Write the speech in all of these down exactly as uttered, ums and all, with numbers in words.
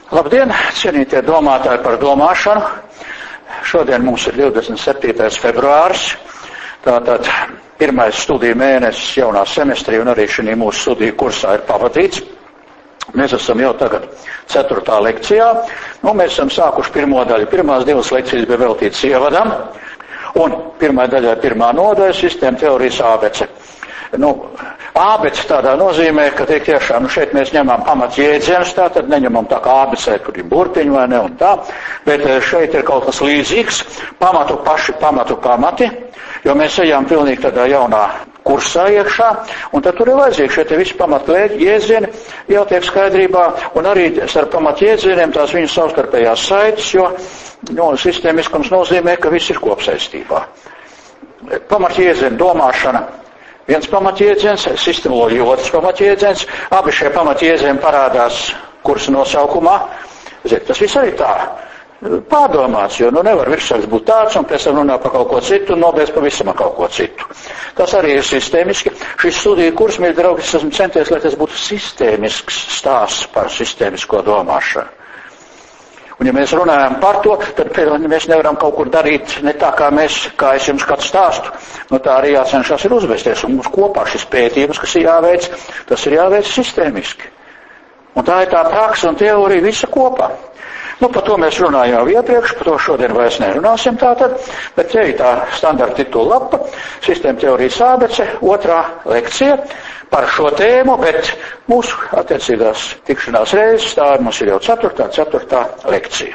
Labdien, cienītie domātāji par domāšanu. Šodien mums ir divdesmit septītais februāris, tātad pirmais studiju mēnesis jaunā semestrī un arī šī mūsu studiju kursā ir pavadīts. Mēs esam jau tagad ceturtā lekcijā, nu mēs esam sākuši pirmo daļu. Pirmās divas lekcijas bija veltītas ievadam, un pirmā daļā ir pirmā nodaļa sistēma teorijas ābece. Nu, ābece tādā nozīmē, ka tiek tiešām, nu šeit mēs ņemam pamatjēdzienus, tātad neņemam tā kā ābecē, kur ir burtiņi vai ne un tā, bet šeit ir kaut kas līdzīgs, pamatu paši, pamatu pamati, jo mēs ejam pilnīgi tādā jaunā kursā iekšā, un tad tur ir vajadzīgi šie te visi pamatu jēdzieni, jau tiek skaidrībā, un arī ar pamatu jēdzieniem tās viņas savstarpējās saites, jo nu, sistēmiskums nozīmē, ka viss ir kopsaistībā. Pamatu jēdzieni domāšana. Viens pamatjēdziens, sistemoloģija otrs pamatjēdziens, abi šie pamatjēdzieni parādās kursa nosaukumā. Ziniet, tas viss arī tā pārdomāts, jo nu nevar virsraksts būt tāds un pēc tam runā par kaut ko citu un nobeidz pavisam kaut ko citu. Tas arī ir sistēmiski. Šis studiju kurs, mīļi draugi, es esmu centies, lai tas būtu sistēmisks stāsts par sistēmisko domāšanu. Un ja mēs runājam par to, tad mēs nevaram kaut kur darīt ne tā, kā mēs, kā es jums kāds stāstu. Nu tā arī jācenšas ir uzvesties. Un mums kopā šis pētījums, kas ir jāveic, tas ir jāveic sistēmiski. Un tā ir tā praksa un teorija visa kopā. Nu, par to mēs runājām jau iepriekš, par to šodien vairs nerunāsim tātad, bet te ir tā standarta titula lapa, sistēma teorijas ābece, otrā lekcija par šo tēmu, bet mūsu attiecīgās tikšanās reizes, tā mums ir jau ceturtā, ceturtā lekcija.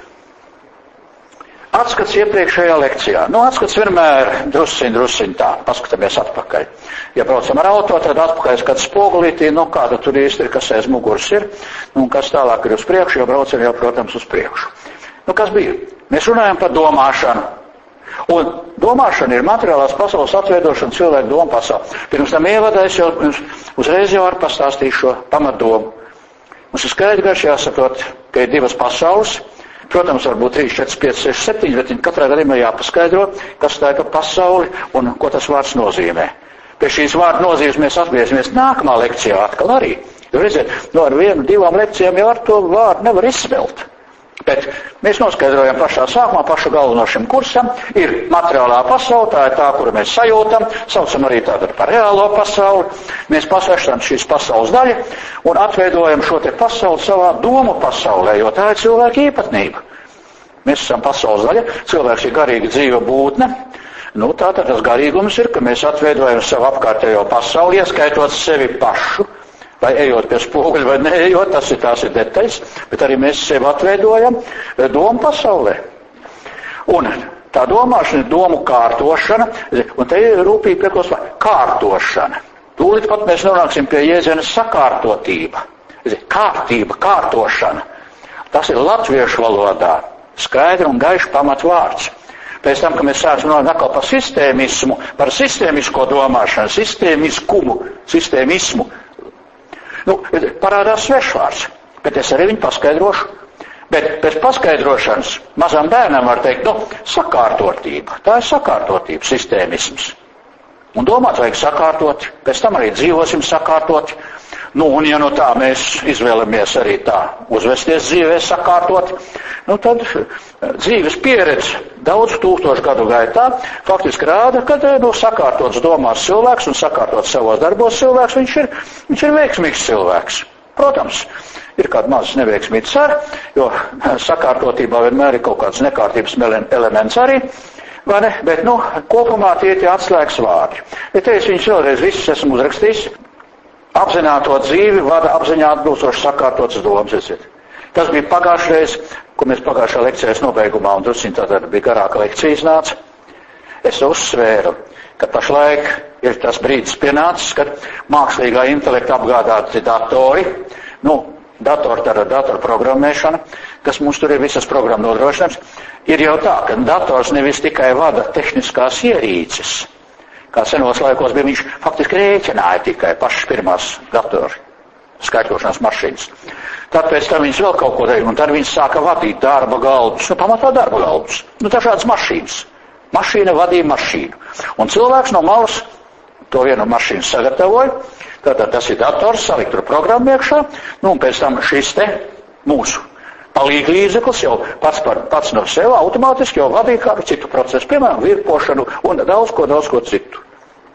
Atskats iepriekšējā lekcijā. Nu, atskats vienmēr drusciņ, drusciņ tā, paskatāmies atpakaļ. Ja braucam ar auto, tad atpakaļ skats spogulītī, nu, kāda tur īsti ir, kas aiz muguras ir, nu, un kas tālāk ir uz priekšu, jo braucam jau, protams, uz priekšu. Nu, kas bija? Mēs runājam par domāšanu. Un domāšana ir materiālās pasaules atveidošana cilvēku domu pasauli. Pirms tam ievadā es jau uzreiz jau varu pastāstīt šo pamatdomu. Mums ir skaidri garši jāsaprot, ka ir divas pasaules. Protams, varbūt trīs, četri, pieci, seši, septiņi, bet katrā gadījumā jāpaskaidro, kas tā ir pa pasauli un ko tas vārds nozīmē. Pie šīs vārda nozīmes mēs atgriezīsimies nākamā lekcijā atkal arī. Jo redziet, no ar vienu, divām lekcijām jau ar to vārdu nevar izsmelt. Bet mēs noskaidrojam pašā sākumā, pašu galveno šim kursam, ir materiālā pasaule, tā ir tā, kuru mēs sajūtam, saucam arī tātad par reālo pasauli. Mēs pasvēršam šīs pasaules daļu un atveidojam šo te pasauli savā domu pasaulē, jo tā ir cilvēka īpatnība. Mēs esam pasaules daļa, cilvēks ir garīga dzīva būtne. Nu, tātad tas garīgums ir, ka mēs atveidojam savu apkārtējo pasauli, ieskaitot sevi pašu. Vai ejot pie spoguļa, vai neejot, tas ir tās ir detaļas, bet arī mēs sevi atveidojam domu pasaulē. Un tā domāšana ir domu kārtošana, un te ir rūpīgi pieklāstvā kārtošana. Tūlīt pat mēs nonāksim pie jēdziena sakārtotība. Kārtība, kārtošana. Tas ir latviešu valodā skaidri un gaiši pamatvārds. Pēc tam, ka mēs sāksim runāt atkal par sistēmismu, par sistēmisko domāšanu, sistēmiskumu, sistēmismu, nu, parādās svešvārds, bet es arī viņu paskaidrošu. Bet pēc paskaidrošanas mazam bērnam var teikt, nu, sakārtotība. Tā ir sakārtotība, sistēmisms. Un domāt vajag sakārtot, pēc tam arī dzīvosim sakārtot. Nu, un ja no tā mēs izvēlamies arī tā uzvesties dzīvē sakārtot, nu tad dzīves pieredze daudz tūkstošu gadu gaitā faktiski rāda, ka nu, sakārtots domās cilvēks un sakārtots savos darbos cilvēks, viņš ir, viņš ir veiksmīgs cilvēks. Protams, ir kāda mazas neveiksmītas ar, jo sakārtotībā vienmēr ir kaut kāds nekārtības elements arī, vai ne? Bet, nu, kopumā tie tie atslēgas vārdi. Ja te es viņus vēlreiz visus esmu uzrakstījis. Apzināto dzīvi vada apziņā atbilstoši sakārtotas domas. Tas bija pagājušreiz, ko mēs pagājušā lekcijas nobeigumā, un drusciņ tātad bija garāka lekcija iznāca. Es uzsvēru, ka pašlaik ir tas brīdis pienācis, kad mākslīgā intelekta apgādāti datori, nu, datori tāda datoru programmēšana, kas mums tur ir visas programmu nodrošinājums, ir jau tā, ka dators nevis tikai vada tehniskās ierīces, kā senos laikos bija, viņš faktiski rēķināja tikai pašas pirmās datoru skaitļošanas mašīnas. Tad pēc tam viņas vēl kaut ko darīja, un tad viņas sāka vadīt darba galdus, nu pamatā darba galdus, nu dažādas mašīnas. Mašīna vadīja mašīnu. Un cilvēks no malas to vienu mašīnu sagatavoja, tātad tas ir dators, salikt tur programmu iekšā, nu un pēc tam šis te mūsu palīgi līdzeklis jau pats, par, pats no sev automātiski jau vadīja kādu citu procesu, piemēram, virpošanu un daudz ko, daudz ko citu.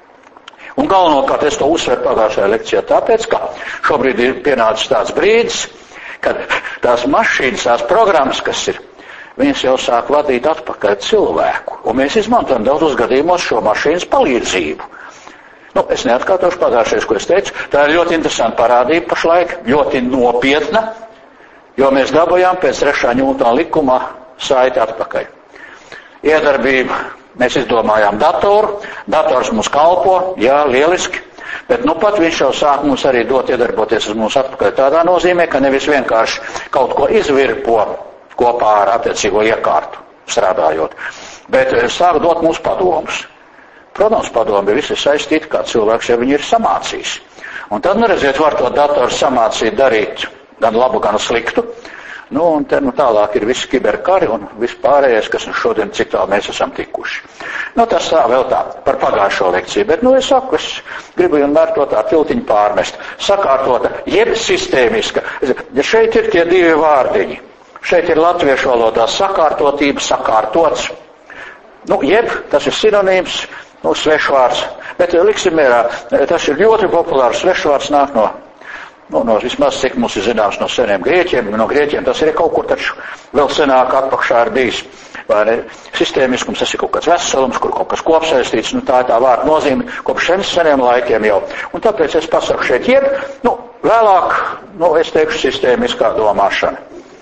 Un galvenokārt es to uzsveru pagājušajā lekcijā, tāpēc, ka šobrīd ir pienācis tāds brīdis, kad tās mašīnas, tās programmas, kas ir, viņas jau sāk vadīt atpakaļ cilvēku, un mēs izmantojam daudzos gadījumos šo mašīnas palīdzību. Nu, es neatkārtošu pagājušais, ko es teicu, tā ir ļoti interesanta parādība pašlaik, ļoti nopietna, jo mēs dabūjām pēc trešā Ņūtona likuma saiti atpakaļ. Iedarbība, mēs izdomājām datoru, dators mums kalpo, jā, lieliski, bet nu pat viņš jau sāk mums arī dot iedarboties uz mums atpakaļ tādā nozīmē, ka nevis vienkārši kaut ko izvirpo kopā ar attiecīgo iekārtu strādājot, bet sāk dot mums padomus. Protams, padomi visi saistīti, kā cilvēks jau viņu ir samācījis. Un tad, nu, redziet, var to datoru samācīt darīt gan labu, gan sliktu. Nu, un te, nu, tālāk ir visi kiberkari un viss pārējais, kas nu šodien cik tālu mēs esam tikuši. Nu, tas tā vēl tā, par pagājušo lekciju, bet, nu, es saku, es gribu vienmēr to tā tiltiņu pārmest. Sakārtota, jeb sistēmiska. Ja šeit ir tie divi vārdiņi. Šeit ir latviešu valodā sakārtotība, sakārtots. Nu, jeb, tas ir sinonīms, nu, svešvārds. Bet liksim mierā, tas ir ļoti populārs svešvārds, nāk no, nu, no vismaz, cik mums ir zināms, no seniem grieķiem. No grieķiem tas ir kaut kur taču vēl senāk atpakšā ir bijis. Vai ne? Sistēmiskums, tas ir kaut kāds veselums, kur kaut kas kopsaistīts, nu, tā ir tā vārda nozīme, kopš šiem seniem laikiem jau. Un tāpēc es pasaku šeit jeb, nu, vēlāk, nu, es teikšu sistēmiskā domāšana.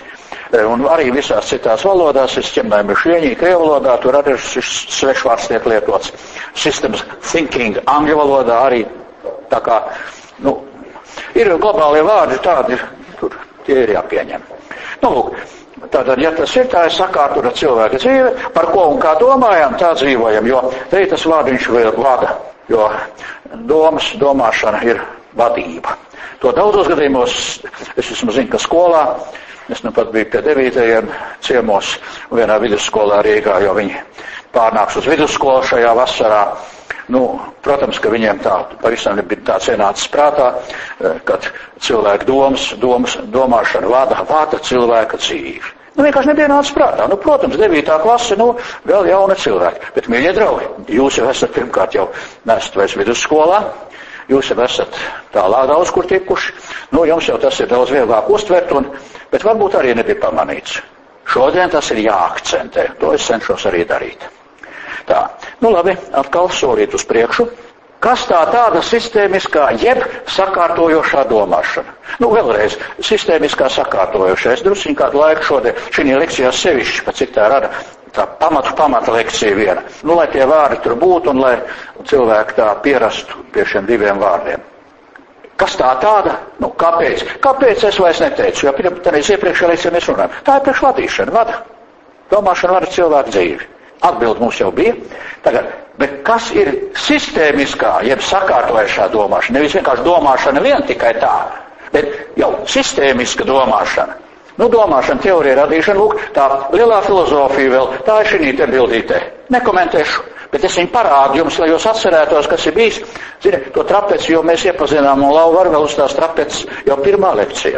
Un arī visās citās valodās, es ķemnēju mišieņī, krievu valodā, tur arī šis svešvārds tiek lietots. Systems thinking, angļu valodā arī tā kā, nu, ir globālie vārdi tādi, tur tie ir jāpieņem. Nu, lūk, tātad, ja tas ir, tā ir sakārtura cilvēka dzīve, par ko un kā domājam, tā dzīvojam, jo te ir tas vārdiņš vēl vada, jo domas, domāšana ir vadība. To daudzos gadījumos, es vismaz zinu, ka skolā, es nu pat biju pie devītajiem ciemos vienā vidusskolā Rīgā, jo viņi pārnāks uz vidusskolu šajā vasarā. Nu, protams, ka viņiem tā pavisam nebija tāds ienācis prātā, kad cilvēku domas, domas, domāšana vada, vada cilvēka dzīvi. Nu, vienkārši nebija nācis prātā. Nu, protams, devītā klase, nu, vēl jauni cilvēki. Bet, mīļie draugi, jūs jau esat pirmkārt jau nesat vairs vidusskolā, jūs jau esat tālāk daudz kur tikuši, nu, jums jau tas ir daudz vieglāk uztvert, un, bet varbūt arī nebija pamanīts. Šodien tas ir jāakcentē, to es cenšos arī darīt. Tā, nu labi, atkal solīt uz priekšu. Kas tā tāda sistēmiskā, jeb sakārtojošā domāšana? Nu, vēlreiz, sistēmiskā sakārtojošā. Es drusciņ kādu laiku šodien, šī lekcijā sevišķi, pat cik tā rada, tā pamatu pamata lekcija viena. Nu, lai tie vārdi tur būtu un lai cilvēki tā pierastu pie šiem diviem vārdiem. Kas tā tāda? Nu, kāpēc? Kāpēc es vairs neteicu? Jo pirms iepriekšējā lekcijā mēs runājam. Tā ir priekšvadīšana, vada. Domāšana vada cilvēku dzīvi. Atbild mums jau bija. Tagad, bet kas ir sistēmiskā, jeb sakārtojušā domāšana? Nevis vienkārši domāšana vien tikai tā, bet jau sistēmiska domāšana. Nu, domāšana, teorija, radīšana, lūk, tā lielā filozofija vēl, tā ir šī te bildītē. Nekomentēšu, bet es viņu parādu jums, lai jūs atcerētos, kas ir bijis. Zini, to trapeci, jo mēs iepazinām un Lau var vēl uz tās trapeces jau pirmā lekcijā.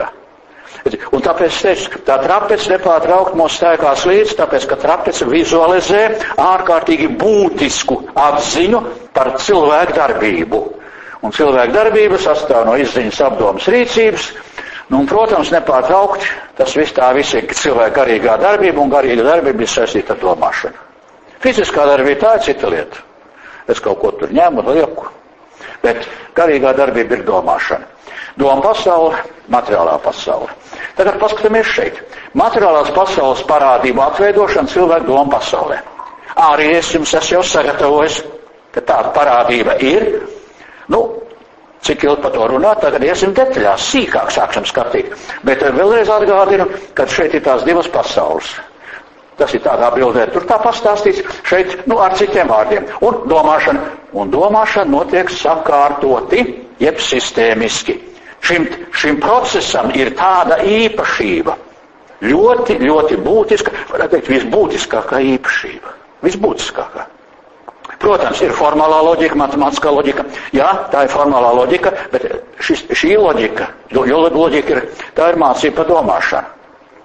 Un tāpēc es teicu, tā trapece nepārtraukt mūs stēkās līdz, tāpēc, ka trapece vizualizē ārkārtīgi būtisku atziņu par cilvēku darbību. Un cilvēku darbība sastāv no izziņas, apdomas, rīcības. Nu, un, protams, nepārtraukti, tas viss tā viss ir cilvēka garīgā darbība, un garīga darbība ir saistīta ar domāšanu. Fiziskā darbība tā ir cita lieta. Es kaut ko tur ņēmu un lieku. Bet garīgā darbība ir domāšana. Doma pasaule, materiālā pasaule. Tagad paskatāmies šeit. Materiālās pasaules parādību atveidošana cilvēku doma pasaulē. Arī es jums esmu jau sagatavojis, ka tāda parādība ir. Nu, cik ilgi par to runāt, tagad iesim detaļās, sīkāk sāksim skatīt. Bet vēlreiz atgādinu, ka šeit ir tās divas pasaules. Tas ir tādā bildē, tur tā pastāstīts, šeit, nu, ar citiem vārdiem. Un domāšana, un domāšana notiek sakārtoti, jeb sistēmiski. Šim, šim procesam ir tāda īpašība, ļoti, ļoti būtiska, varētu teikt, visbūtiskākā īpašība. Visbūtiskākā. Protams, ir formālā loģika, matemātiskā loģika. Jā, tā ir formālā loģika, bet šis, šī loģika, jo loģika ir, tā ir mācība par domāšanu.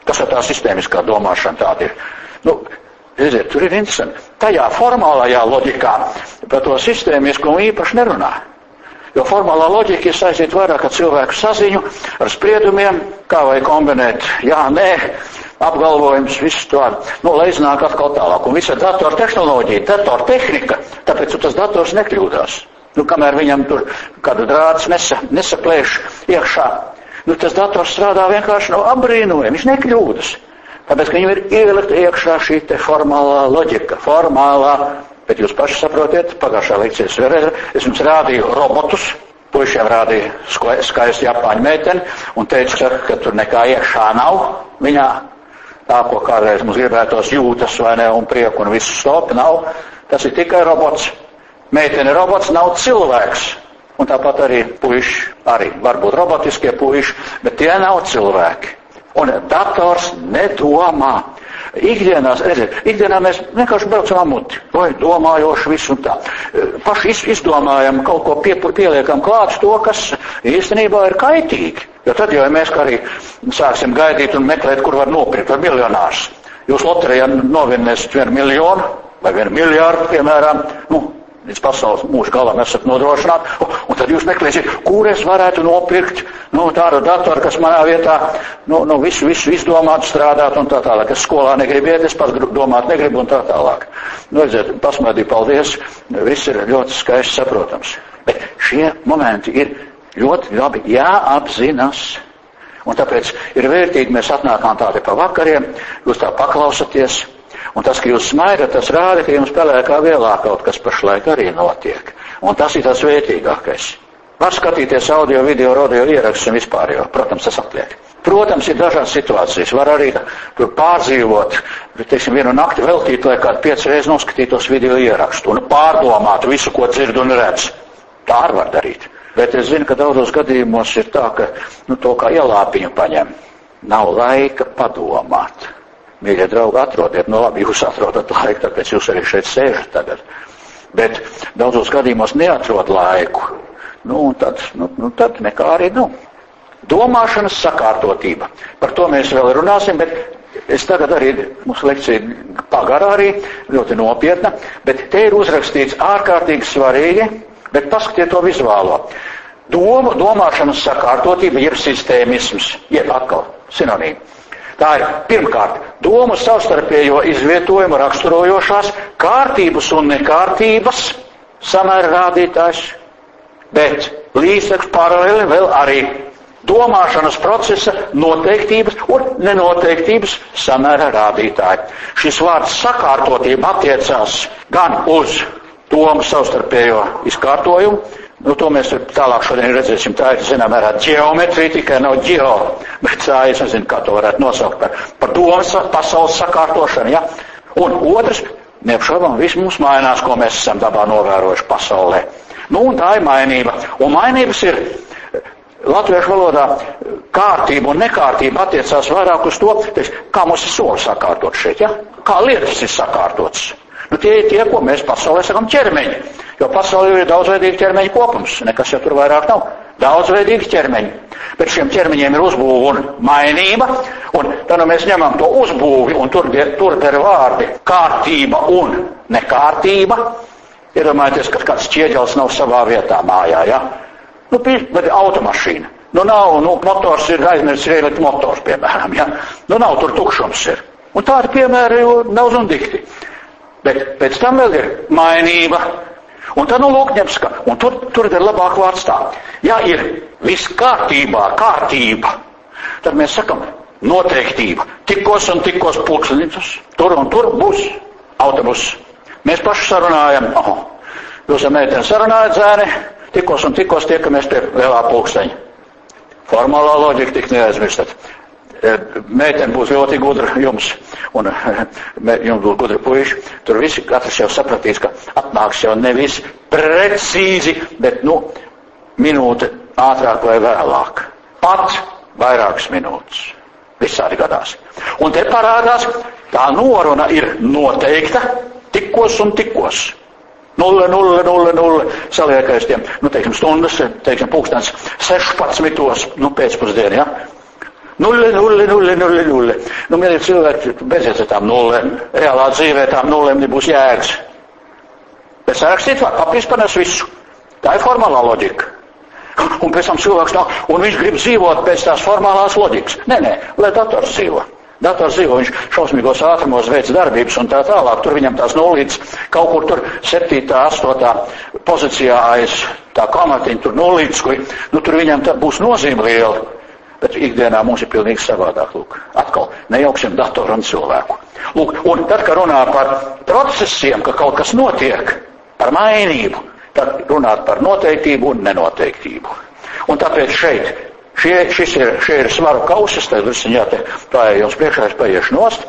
Kas ir tā sistēmiskā domāšana tāda ir? Nu, redziet, tur ir interesanti. Tajā formālajā loģikā par to sistēmisko īpaši nerunā. Jo formālā loģika ir saistīta vairāk ar cilvēku saziņu, ar spriedumiem, kā vai kombinēt jā, nē, apgalvojums, visu to, nu, lai iznāk atkal tālāk. Un visa datortehnoloģija, datortehnika, tāpēc tas dators nekļūdās. Nu, kamēr viņam tur kādu drāts nesa, nesaplēš iekšā, nu, tas dators strādā vienkārši no apbrīnojuma, viņš nekļūdas. Tāpēc, ka viņam ir ielikt iekšā šī te formālā loģika, formālā. Bet jūs paši saprotiet, pagājušā lekcijas vēlreiz, es jums rādīju robotus, puišiem rādīju skaistu japāņu meiteni un teicu, ka, ka tur nekā iekšā nav viņā, tā, ko kādreiz mums gribētos jūtas vai ne, un prieku un visu stop, nav. Tas ir tikai robots. Meitene robots nav cilvēks. Un tāpat arī puiši, arī varbūt robotiskie puiši, bet tie nav cilvēki. Un dators nedomā. Ikdienās, redziet, ikdienā mēs vienkārši braucam amuti, vai domājoši visu un tā. Paši izdomājam kaut ko pie, pieliekam klāt to, kas īstenībā ir kaitīgi. Jo tad jau mēs kā arī sāksim gaidīt un meklēt, kur var nopirkt, vai miljonārs. Jūs loterijā novinnēsiet vienu miljonu vai vienu miljārdu, piemēram, nu, līdz pasaules mūža galam esat nodrošināti, un tad jūs meklēsiet, kur es varētu nopirkt, nu, tādu datoru, kas manā vietā, nu, nu visu, visu izdomāt, strādāt un tā tālāk. Es skolā negribu iet, es pats domāt negribu un tā tālāk. Nu, redziet, pasmaidī, paldies, viss ir ļoti skaisti saprotams. Bet šie momenti ir ļoti labi jāapzinas. Un tāpēc ir vērtīgi, mēs atnākām tādi pa vakariem, jūs tā paklausaties. Un tas, ka jūs smaidat, tas rāda, ka jums pelēkā vielā kaut kas pašlaik arī notiek. Un tas ir tas vērtīgākais. Var skatīties audio, video, radio ierakstus un vispār jau. Protams, tas atliek. Protams, ir dažādas situācijas. Var arī tur pārdzīvot, teiksim, vienu nakti veltīt, lai kādu pieci reizes noskatītos video ierakstu un pārdomāt visu, ko dzird un redz. Tā arī var darīt. Bet es zinu, ka daudzos gadījumos ir tā, ka, nu, to kā ielāpiņu paņem. Nav laika padomāt. Mīļie draugi, atrodiet, no labi, jūs atrodat laiku, tāpēc jūs arī šeit sēžat tagad. Bet daudzos gadījumos neatrod laiku. Nu, un tad, nu, nu, tad nekā arī, nu. Domāšanas sakārtotība. Par to mēs vēl runāsim, bet es tagad arī, mūsu lekcija pagarā arī, ļoti nopietna, bet te ir uzrakstīts ārkārtīgi svarīgi, bet paskatiet to vizuālo. Doma, domāšanas sakārtotība, jeb sistēmisms, jeb atkal sinonīmi. Tā ir pirmkārt domu savstarpējo izvietojumu raksturojošās kārtības un nekārtības samēra rādītājs, bet līdztekus paralēli vēl arī domāšanas procesa noteiktības un nenoteiktības samēra rādītāji. Šis vārds sakārtotība attiecās gan uz domu savstarpējo izkārtojumu, nu, to mēs tālāk šodien redzēsim, tā ir, zinām, ar ģeometriju, tikai nav ģeo, bet tā, es nezinu, kā to varētu nosaukt par, par domas pasaules sakārtošanu, ja? Un otrs, neapšaubām, viss mums mainās, ko mēs esam dabā novērojuši pasaulē. Nu, un tā ir mainība. Un mainības ir latviešu valodā kārtība un nekārtība attiecās vairāk uz to, teiks, kā mums ir soli sakārtot šeit, ja? Kā lietas ir sakārtotas. Nu, tie ir tie, ko mēs pasaulē sakam ķermeņi. Jo pasaulē ir daudzveidīgi ķermeņu kopums, nekas jau tur vairāk nav. Daudzveidīgi ķermeņi. Bet šiem ķermeņiem ir uzbūve un mainība, un tad nu, mēs ņemam to uzbūvi, un tur, tur der vārdi kārtība un nekārtība. Iedomājieties, ka kāds ķieģels nav savā vietā mājā, ja? Nu, bet automašīna. Nu, nav, nu, motors ir aizmirsts ielikt motors, piemēram, ja? Nu, nav, tur tukšums ir. Un tādi piemēri daudz un dikti. Bet pēc tam vēl ir mainība. Un tad, nu, lūk, ņems, ka, un tur, tur ir labāk vārds tā. Ja ir viss kārtībā, kārtība, tad mēs sakam noteiktība. Tikos un tikos pulkstenis, tur un tur būs autobus. Mēs paši sarunājam, oh, jūs ar meiteni sarunājat, zēni, tikos un tikos tiekamies pie lielā pulksteņa. Formālā loģika tik neaizmirstat. Meiteni būs ļoti gudra jums, un jums būs gudri puiši. Tur visi katrs jau sapratīs, ka atnāks jau nevis precīzi, bet, nu, minūte ātrāk vai vēlāk. Pat vairākas minūtes. Visādi gadās. Un te parādās, tā noruna ir noteikta tikos un tikos. Nulle, nulle, nulle, nulle, saliekais tiem, nu, teiksim, stundas, teiksim, pulkstens sešpadsmitos, nu, pēcpusdienu, ja? Nulli, nulli, nulli, nulli, nulli. Nu, mīļie cilvēki, beziet ar tām nullēm. Reālā dzīvē tām nullēm nebūs jēgas. Bet sarakstīt var, papīrs panes visu. Tā ir formālā loģika. Un pēc tam cilvēks nav, un viņš grib dzīvot pēc tās formālās loģikas. Nē, nē, lai dators dzīvo. Dators dzīvo, viņš šausmīgos ātrumos veic darbības un tā tālāk. Tur viņam tās nulītes kaut kur tur septītā, astotā pozīcijā aiz tā kamatiņa, tur nulītes, kur, nu tur viņam tā būs nozīme liela. Bet ikdienā mums ir pilnīgi savādāk, lūk. Atkal, nejauksim datoru un cilvēku. Lūk, un tad, kad runā par procesiem, ka kaut kas notiek, par mainību, tad runāt par noteiktību un nenoteiktību. Un tāpēc šeit, šie, šis ir, šie ir svaru kausas, tad visiņā te pāja jums priekšā, es paiešu nost.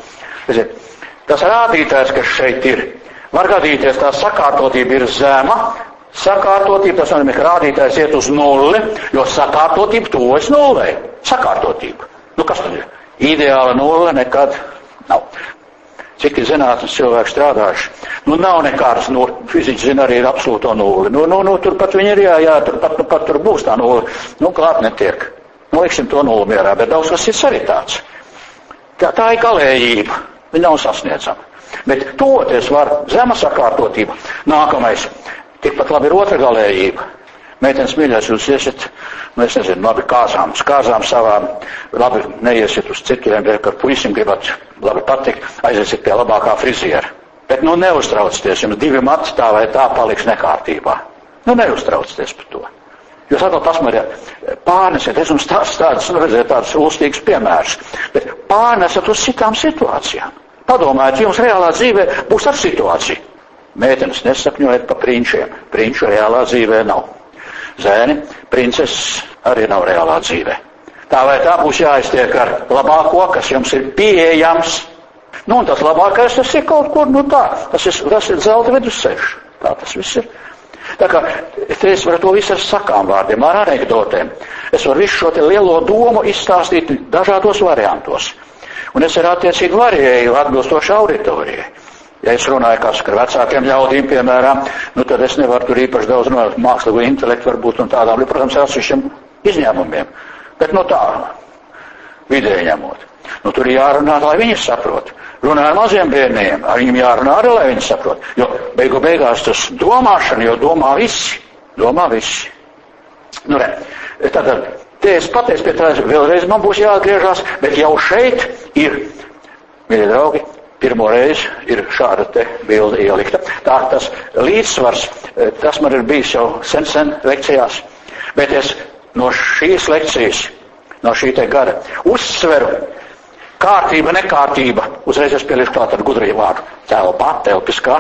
Tas rādītājs, kas šeit ir, var gadīties, tā sakārtotība ir zema, sakārtotība, tas nozīmē, ka rādītājs iet uz nulli, jo sakārtotība tuvojas nullei. Sakārtotība. Nu, kas tad ir? Ideāla nulle nekad nav. Cik ir zinātnes cilvēki strādājuši? Nu, nav nekādas, nu, fiziķi zina arī ir absolūto nulli. Nu, nu, nu, turpat viņi ir, jā, jā, turpat, nu, pat tur būs tā nulle. Nu, klāt netiek. Nu, liksim to nulli mierā, bet daudz kas cits arī tāds. Tā, tā ir galējība. Viņa nav sasniedzama. Bet toties var zema sakārtotība. Nākamais. Tikpat labi ir otra galējība. Meitenes mīļās, jūs iesiet, nu es nezinu, labi kāzām, kāzām savām, labi neiesiet uz cituriem, bet ar puisim gribat labi patikt, aiziesiet pie labākā friziera. Bet nu neuztraucieties, jums divi mati tā vai tā paliks nekārtībā. Nu neuztraucieties par to. Jūs atkal pasmariet, pārnesiet, es jums tāds, tāds, nu redziet, tāds ulstīgs piemērs, bet pārnesat uz citām situācijām. Padomājiet, jums reālā dzīvē būs ar situāciju. Meitenes nesapņojiet pa prinčiem, prinču reālā dzīvē nav. Zēni, princeses arī nav reālā dzīvē. Tā vai tā būs jāiztiek ar labāko, kas jums ir pieejams. Nu, un tas labākais, tas ir kaut kur, nu tā, tas ir, tas ir zelta vidusceļš. Tā tas viss ir. Tā kā, te es varu to visu ar sakām vārdiem, ar anekdotēm. Es varu visu šo te lielo domu izstāstīt dažādos variantos. Un es ar attiecīgi varēju atbilstoši auditorijai. Ja es runāju kāds ar vecākiem ļaudīm, piemēram, nu tad es nevaru tur īpaši daudz runāt, mākslīgo intelektu varbūt un tādām, protams, ar atsevišķiem izņēmumiem. Bet no tā, vidēji ņemot. Nu tur ir jārunā, lai viņi saprot. Runā ar maziem bērniem, ar viņiem jārunā arī, lai viņi saprot. Jo beigu beigās tas domāšana, jo domā visi. Domā visi. Nu re, tātad, te es pateicu pie tā, vēlreiz man būs jāatgriežās, bet jau šeit ir, mīļie draugi, pirmo reizi ir šāda te bilde ielikta. Tā tas līdzsvars, tas man ir bijis jau sen, sen lekcijās. Bet es no šīs lekcijas, no šī te gara, uzsveru kārtība, nekārtība. Uzreiz es pielieku klāt ar gudrību vārdu. Telpā, telpiskā.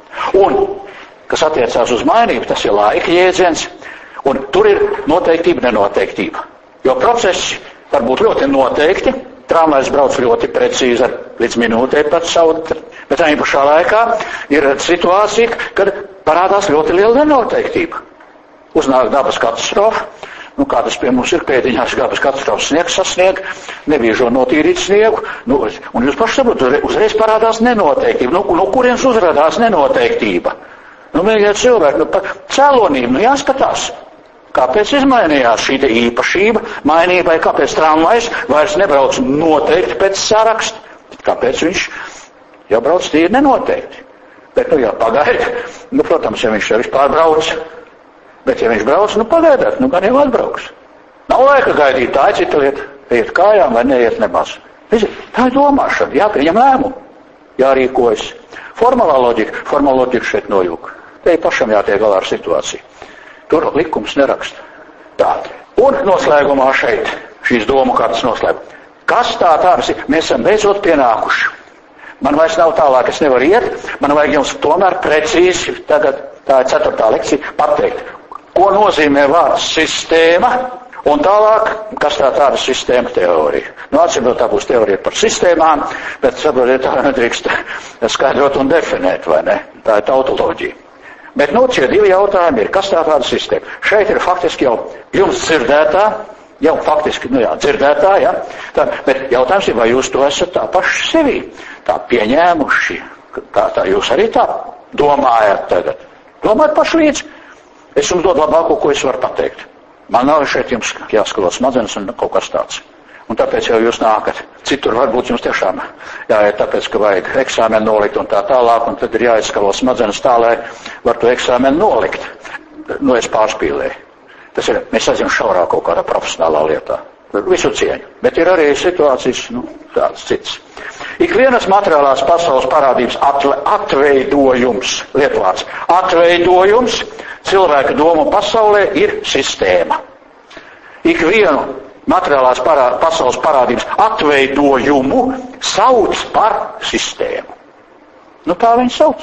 Un, kas attiecās uz mainību, tas ir laika jēdziens. Un tur ir noteiktība, nenoteiktība. Jo procesi var būt ļoti noteikti. Tramvajs brauc ļoti precīzi ar līdz minūtei pats savu, bet tā pašā laikā ir situācija, kad parādās ļoti liela nenoteiktība. Uznāk dabas katastrofa, nu kā tas pie mums ir pēdiņās, dabas katastrofas sniegs sasnieg, nebiežo notīrīt sniegu, nu, un jūs paši saprotat, uzreiz parādās nenoteiktība. Nu, no kurienes uzrādās nenoteiktība? Nu, mēģināt cilvēki, nu, pa cēlonību, nu jāskatās. Kāpēc izmainījās šī īpašība mainībai, kāpēc tramvajs vairs nebrauc noteikti pēc saraksta, kāpēc viņš jau brauc tīri nenoteikti. Bet, nu, jā, pagaida, nu, protams, ja viņš jau vispār brauc, bet, ja viņš brauc, nu, pagaidat, nu, gan jau atbrauks. Nav laika gaidīt, tā ir cita lieta, iet kājām vai neiet nemaz. Tā ir domāšana, jāpieņem lēmumu, jārīkojas. Formālā loģika, formālā loģika šeit nojūk. Te ir pašam jātiek galā ar situāciju. Tur likums neraksta. Tā. Un noslēgumā šeit, šīs domu kārtas noslēguma. Kas tā tādas ir? Mēs esam beidzot pienākuši. Man vairs nav tālāk, es nevaru iet, man vajag jums tomēr precīzi, tagad tā ir ceturtā lekcija, pateikt, ko nozīmē vārds sistēma, un tālāk, kas tā tāda sistēma teorija. Nu, atsimot, tā būs teorija par sistēmām, bet, saprotiet, tā nedrīkst skaidrot un definēt, vai ne? Tā ir tautoloģija. Bet, nu, šie divi jautājumi ir, kas tā tāda sistēma? Šeit ir faktiski jau jums dzirdētā, jau faktiski, nu jā, dzirdētā, jā, tā, bet jautājums ir, vai jūs to esat tā paši sevī, tā pieņēmuši, tā, tā jūs arī tā domājat tagad. Domājat paši līdz. Es jums dodu labāko, ko es varu pateikt. Man nav šeit jums jāskatās smadzenes un kaut kas tāds. Un tāpēc jau jūs nākat. Citur varbūt jums tiešām jāiet tāpēc, ka vajag eksāmenu nolikt un tā tālāk, un tad ir jāizskalo smadzenes tā, lai var to eksāmenu nolikt. Nu, es pārspīlēju. Tas ir, mēs aizjām šaurāk kaut kādā profesionālā lietā. Visu cieņu. Bet ir arī situācijas, nu, tāds cits. Ikvienas materiālās pasaules parādības atve, atveidojums, lietvārds, atveidojums cilvēka domu pasaulē ir sistēma. Ikvienu materiālās parā, pasaules parādības atveidojumu sauc par sistēmu. Nu, tā viņi sauc.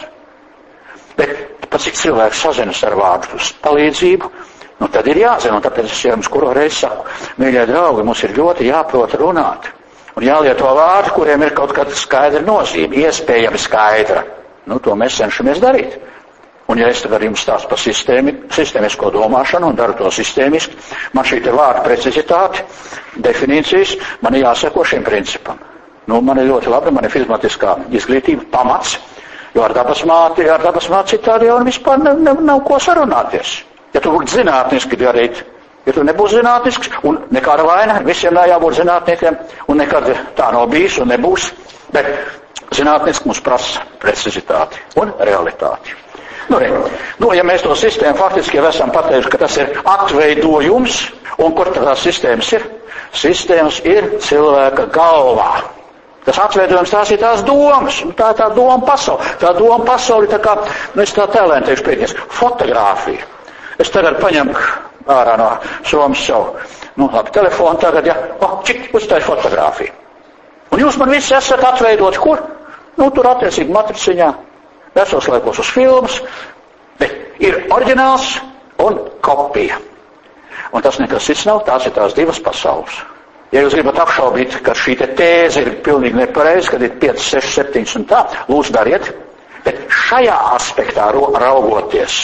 Bet pat cik cilvēks sazinas ar vārdu palīdzību, nu, tad ir jāzina, un tāpēc es jums kuru reizi saku, mīļie draugi, mums ir ļoti jāprot runāt. Un jālieto vārdi, kuriem ir kaut kāda skaidra nozīme, iespējami skaidra. Nu, to mēs cenšamies darīt. Un ja es tagad jums stāstu par sistēmi, sistēmisko domāšanu un daru to sistēmiski, man šī te vārda precizitāte, definīcijas, man ir jāseko šim principam. Nu, man ir ļoti labi, man ir fizmatiskā izglītība, pamats, jo ar dabas māti, ar dabas māti citādi jau vispār ne, ne, nav ko sarunāties. Ja tu būtu zinātniski darīt, ja tu nebūsi zinātnisks, un nekāda vaina, visiem jābūt zinātniekiem, un nekad tā nav bijis un nebūs, bet zinātniski mums prasa precizitāti un realitāti. Nu, re, nu, ja mēs to sistēmu faktiski jau esam pateikuši, ka tas ir atveidojums, un kur tās sistēmas ir? Sistēmas ir cilvēka galvā. Tas atveidojums tās ir tās domas, un tā ir tā doma pasaule. Tā doma pasaule ir tā kā, nu es tā tēlēn teikšu pēdējais, fotogrāfija. Es tagad paņemu ārā no somas savu, nu labi, telefonu tagad, ja, oh, čik, uzstāju fotogrāfiju. Un jūs man visi esat atveidoti, kur? Nu, tur attiecīgi matriciņā. Vecos laikos uz filmas, bet ir oriģināls un kopija. Un tas nekas cits nav, tās ir tās divas pasaules. Ja jūs gribat apšaubīt, ka šī te tēze ir pilnīgi nepareiza, kad ir pieci, seši, septiņi un tā, lūdzu dariet, bet šajā aspektā raugoties,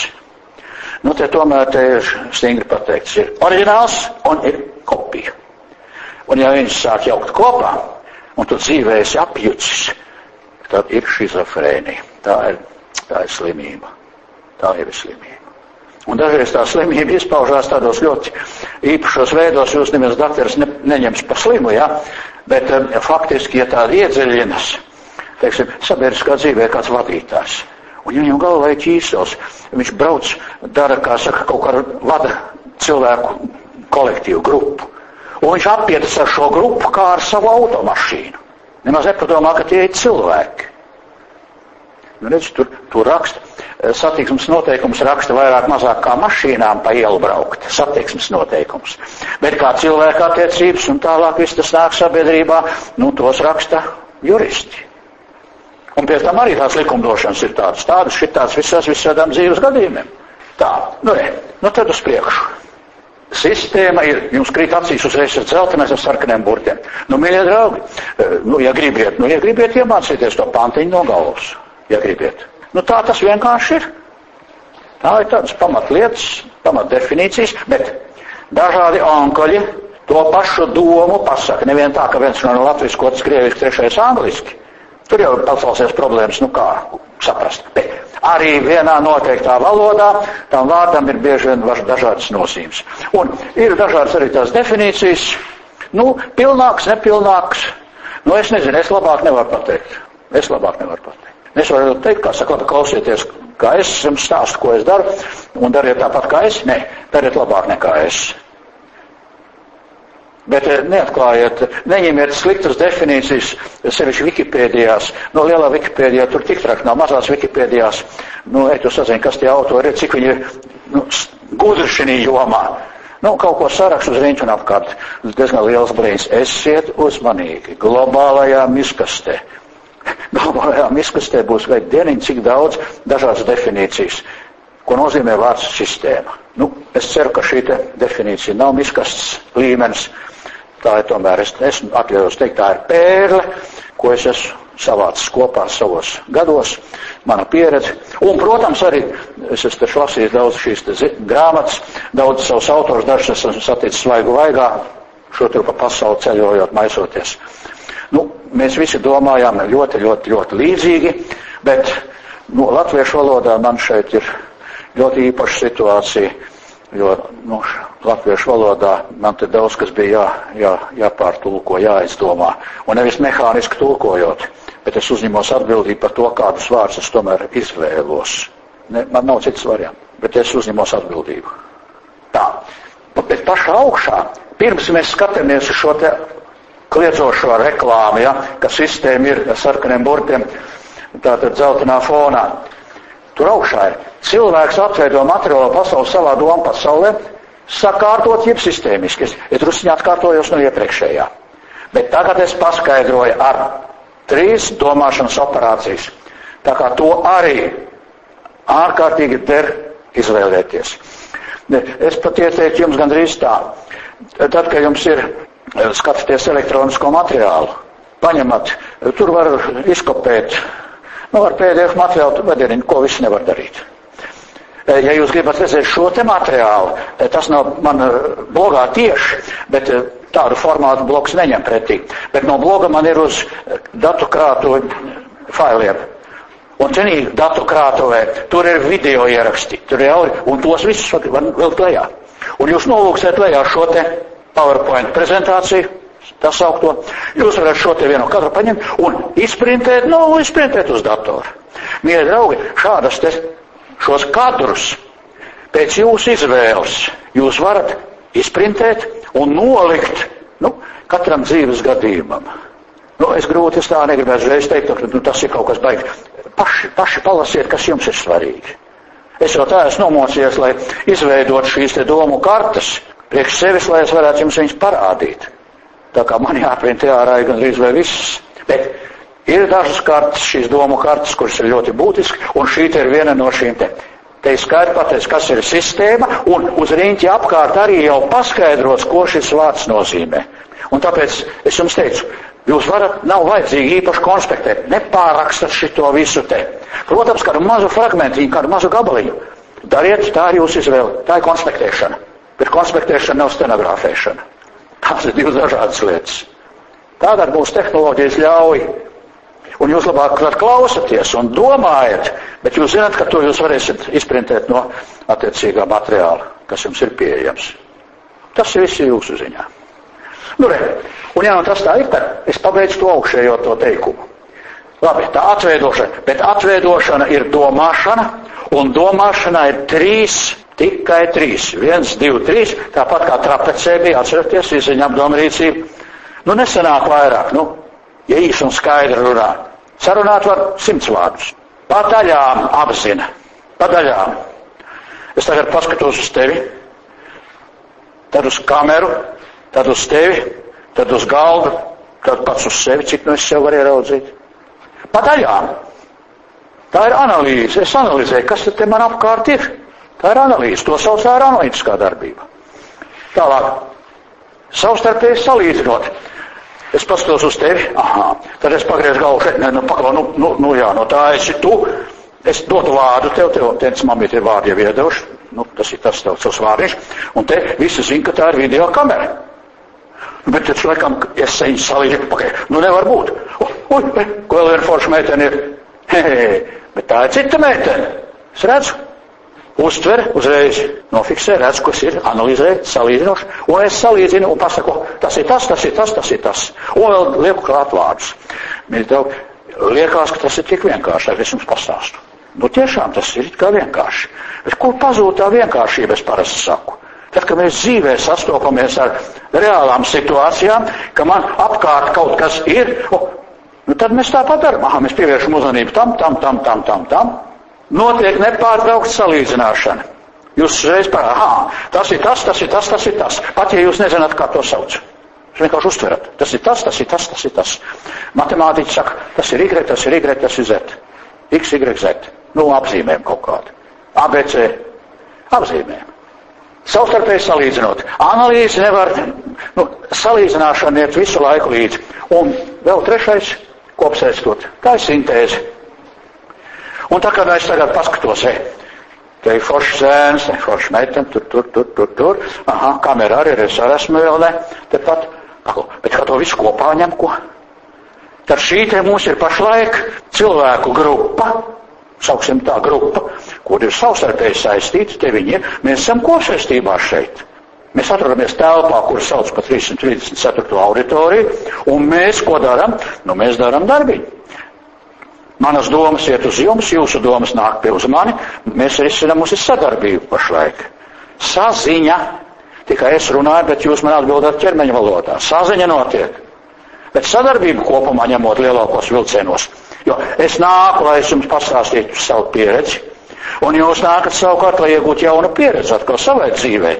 nu te tomēr te ir stingri pateikts, ir oriģināls un ir kopija. Un ja viņas sāk jaukt kopā, un tu dzīvē esi apjucis, tad ir šizofrēnija. Tā ir, tā ir slimība. Tā ir slimība. Un dažreiz tā slimība izpaužās tādos ļoti īpašos veidos, jūs neviens dakteris ne, neņems par slimu, ja? Bet um, faktiski, ja tā iedziļinas, teiksim, sabiedriskā dzīvē kāds vadītājs, un viņam galvā ir ķīsels, viņš brauc, dara, kā saka, kaut kā vada cilvēku kolektīvu grupu, un viņš apietas ar šo grupu kā ar savu automašīnu. Nemaz nepadomā, ka tie ir cilvēki. Nu, redz, tur, tur raksta, satiksmes noteikums raksta vairāk mazāk kā mašīnām pa ielu braukt, satiksmes noteikums. Bet kā cilvēka attiecības un tālāk viss tas nāk sabiedrībā, nu, tos raksta juristi. Un pēc tam arī tās likumdošanas ir tādas, tādas, šitādas visās visādām dzīves gadījumiem. Tā, nu, re, nu tad uz priekšu. Sistēma ir, jums krīt acīs uzreiz ar dzeltenais ar sarkaniem burtiem. Nu, mīļie draugi, nu, ja gribiet, nu, ja gribiet iemācīties to pantiņu no galvas. Ja gribiet. Nu tā tas vienkārši ir. Tā ir tādas pamatlietas, pamatdefinīcijas, bet dažādi onkoļi to pašu domu pasaka. Nevien tā, ka viens no latviski, otrs krieviski, trešais angliski. Tur jau ir pacelsies problēmas, nu kā saprast. Bet arī vienā noteiktā valodā tam vārdam ir bieži vien dažādas nozīmes. Un ir dažādas arī tās definīcijas. Nu, pilnāks, nepilnāks. Nu, es nezinu, es labāk nevaru pateikt. Es labāk nevaru pateikt. Es varu teikt, kā saka, labi, klausieties, kā es jums stāstu, ko es daru, un dariet tāpat kā es. Nē, dariet labāk nekā es. Bet neatklājiet, neņemiet sliktas definīcijas, sevišķi Wikipēdijās. No lielā Wikipēdijā tur tik traki nav, mazās Wikipēdijās. Nu, ej, tu sazini, kas tie autori ir, cik viņi ir nu, gudri šinī jomā. Nu, kaut ko sarakstu uz riņķu un apkārt. Diezgan liels blīns. Esiet uzmanīgi globālajā miskastē. Globālajā miskastē būs vai dieniņ cik daudz dažādas definīcijas, ko nozīmē vārds sistēma. Nu, es ceru, ka šī definīcija nav miskastes līmenis. Tā ir tomēr, es, es atļaujos teikt, tā ir pērle, ko es esmu savācis kopā savos gados, mana pieredze. Un, protams, arī es esmu taču lasījis daudz šīs te grāmatas, daudz savus autors, dažus esmu saticis svaigu vaigā, šo tur pa pasauli ceļojot, maisoties. Nu, mēs visi domājām ļoti, ļoti, ļoti līdzīgi, bet nu, latviešu valodā man šeit ir ļoti īpaša situācija. jo, nu, latviešu valodā man te daudz, kas bija jā, jā, jāpārtulko, jāizdomā. Un nevis mehāniski tulkojot, bet es uzņemos atbildību par to, kādus vārdus es tomēr izvēlos. Ne, man nav citas variants, bet es uzņemos atbildību. Tā. Bet pašā augšā, pirms mēs skatāmies uz šo te kliedzošo reklāmu, ja, ka sistēma ir ar sarkaniem burtiem, tātad dzeltenā fonā. Tur augšā ir cilvēks atveido materiālo pasauli savā domu pasaulē, sakārtot jeb sistēmiski. Es, es drusciņā atkārtojos no iepriekšējā. Bet tagad es paskaidroju ar trīs domāšanas operācijas. Tā kā to arī ārkārtīgi der izvēlēties. Es pat ieteiktu jums gandrīz tā. Tad, kad jums ir skatāties elektronisko materiālu, paņemat, tur var izkopēt, nu ar P D F materiālu, vadiniņu, ko viss nevar darīt. Ja jūs gribat redzēt šo te materiālu, tas nav man blogā tieši, bet tādu formātu bloks neņem pretī. Bet no bloga man ir uz datu krātu failiem. Un cenī datu krātuvē, tur ir video ieraksti, tur ir, un tos visus var vēl lejā. Un jūs nolūksiet lejā šo te PowerPoint prezentāciju, tā saukto, jūs varat šo te vienu katru paņemt un izprintēt, nu, izprintēt uz datoru. Mīļie draugi, šādas te, šos kadrus pēc jūsu izvēles jūs varat izprintēt un nolikt, nu, katram dzīves gadījumam. Nu, es grūti, es tā negribētu reiz teikt, ka nu, tas ir kaut kas baigs. Paši, paši palasiet, kas jums ir svarīgi. Es jau tā esmu nomocījies, lai izveidot šīs te domu kartas priekš sevis, lai es varētu jums viņas parādīt. Tā kā man jāprintē ārā gandrīz vai viss. Bet ir dažas kartas, šīs domu kartas, kuras ir ļoti būtiski, un šī te ir viena no šīm te. Te ir skaidri pateicis, kas ir sistēma, un uz riņķi apkārt arī jau paskaidrots, ko šis vārds nozīmē. Un tāpēc es jums teicu, jūs varat, nav vajadzīgi īpaši konspektēt, nepārakstat šito visu te. Protams, kādu mazu fragmentiņu, kādu mazu gabaliņu. Dariet, tā ir jūsu izvēle, tā ir konspektēšana. Bet konspektēšana nav stenogrāfēšana. Tās ir divas dažādas lietas. Tādēļ mūsu tehnoloģijas ļauj. Un jūs labāk klausaties un domājat, bet jūs zināt, ka to jūs varēsiet izprintēt no attiecīgā materiāla, kas jums ir pieejams. Tas viss ir jūsu ziņā. Nu, re, un ja nu tas tā ir, tad es pabeidzu to augšējo to teikumu. Labi, tā atveidošana, bet atveidošana ir domāšana, un domāšana ir trīs, tikai trīs. Viens, divi, trīs, tāpat kā trapecē bija, atceraties, izziņa apdomrīcība. Nu, nesanāk vairāk, nu, ja īsi un skaidri runā. Sarunāt var simts vārdus. Pa daļām apzina, pa daļām. Es tagad paskatos uz tevi, tad uz kameru, tad uz tevi, tad uz galdu, tad pats uz sevi, cik nu es sev varu ieraudzīt. Pa daļām. Tā ir analīze. Es analizēju, kas te man apkārt ir. Tā ir analīze. To sauc ar analītiskā darbība. Tālāk. Savstarpēji salīdzinot. Es paskatos uz tevi. Aha. Tad es pagriezu galvu šeit. Ne, nu, paklau, nu, nu, nu jā, no tā esi tu. Es dodu vārdu tev. Tev, teicis, mamīt ir vārdi jau iedevuši. Nu, tas ir tas tev savs vārdiņš. Un te visi zina, ka tā ir video kamera. Bet taču, laikam, es viņu salīdzu pakaļ. Nu, nevar būt. Ui, ko vēl viena forša meitene ir? Hehe, bet tā ir cita meitene. Es redzu. Uztver, uzreiz nofiksē, redzu, kas ir, analizē, salīdzinoši. Un es salīdzinu un pasaku, tas ir tas, tas ir tas, tas ir tas. Un vēl lieku klāt vārdus. Liekas, ka tas ir tik vienkārši, lai es jums pastāstu. Nu, tiešām tas ir kā vienkārši. Bet kur pazūd tā vienkāršība, es parasti saku? Tad, kad mēs dzīvē sastopamies ar reālām situācijām, ka man apkārt kaut kas ir, oh, nu tad mēs tāpat daram. Aha, mēs pievēršam uzmanību tam, tam, tam, tam, tam, tam. Notiek nepārtraukta salīdzināšana. Jūs reiz par, aha, tas ir tas, tas ir tas, tas ir tas. Pat, ja jūs nezināt, kā to sauc. Jūs vienkārši uztverat. Tas ir tas, tas ir tas, tas ir tas. Matemātiķi saka, tas ir Y, tas ir Y, tas ir Z. X, Y, Z. Nu, apzīmējam kaut kādu. A, B, C. Apzīmējam. Savstarpēji salīdzinot. Analīze nevar, nu, salīdzināšana iet visu laiku līdzi. Un vēl trešais, kopsaistot. Tā ir sintēze. Un tā kā es tagad paskatos, he, te ir foršs zēns, te ir foršs meitene, tur, tur, tur, tur, tur. Aha, kamera arī ir, es arī esmu vēl, ne, tepat. Bet kā to visu kopā ņem, ko? Tad šī te mums ir pašlaik cilvēku grupa, sauksim tā grupa, kur ir savstarpēji saistīti, te viņi ir, mēs esam kopsaistībā šeit. Mēs atrodamies telpā, kur sauc pa trīssimt trīsdesmit ceturto auditoriju, un mēs ko darām? Nu, mēs darām darbiņu. Manas domas iet uz jums, jūsu domas nāk pie uz mani, mēs risinām, mums ir sadarbība pašlaik. Saziņa, tikai es runāju, bet jūs man atbildat ķermeņa valodā. Saziņa notiek. Bet sadarbība kopumā ņemot lielākos vilcienos. Jo es nāku, lai es jums pastāstītu savu pieredzi, un jūs nākat savukārt, lai iegūtu jaunu pieredzi atkal savai dzīvē.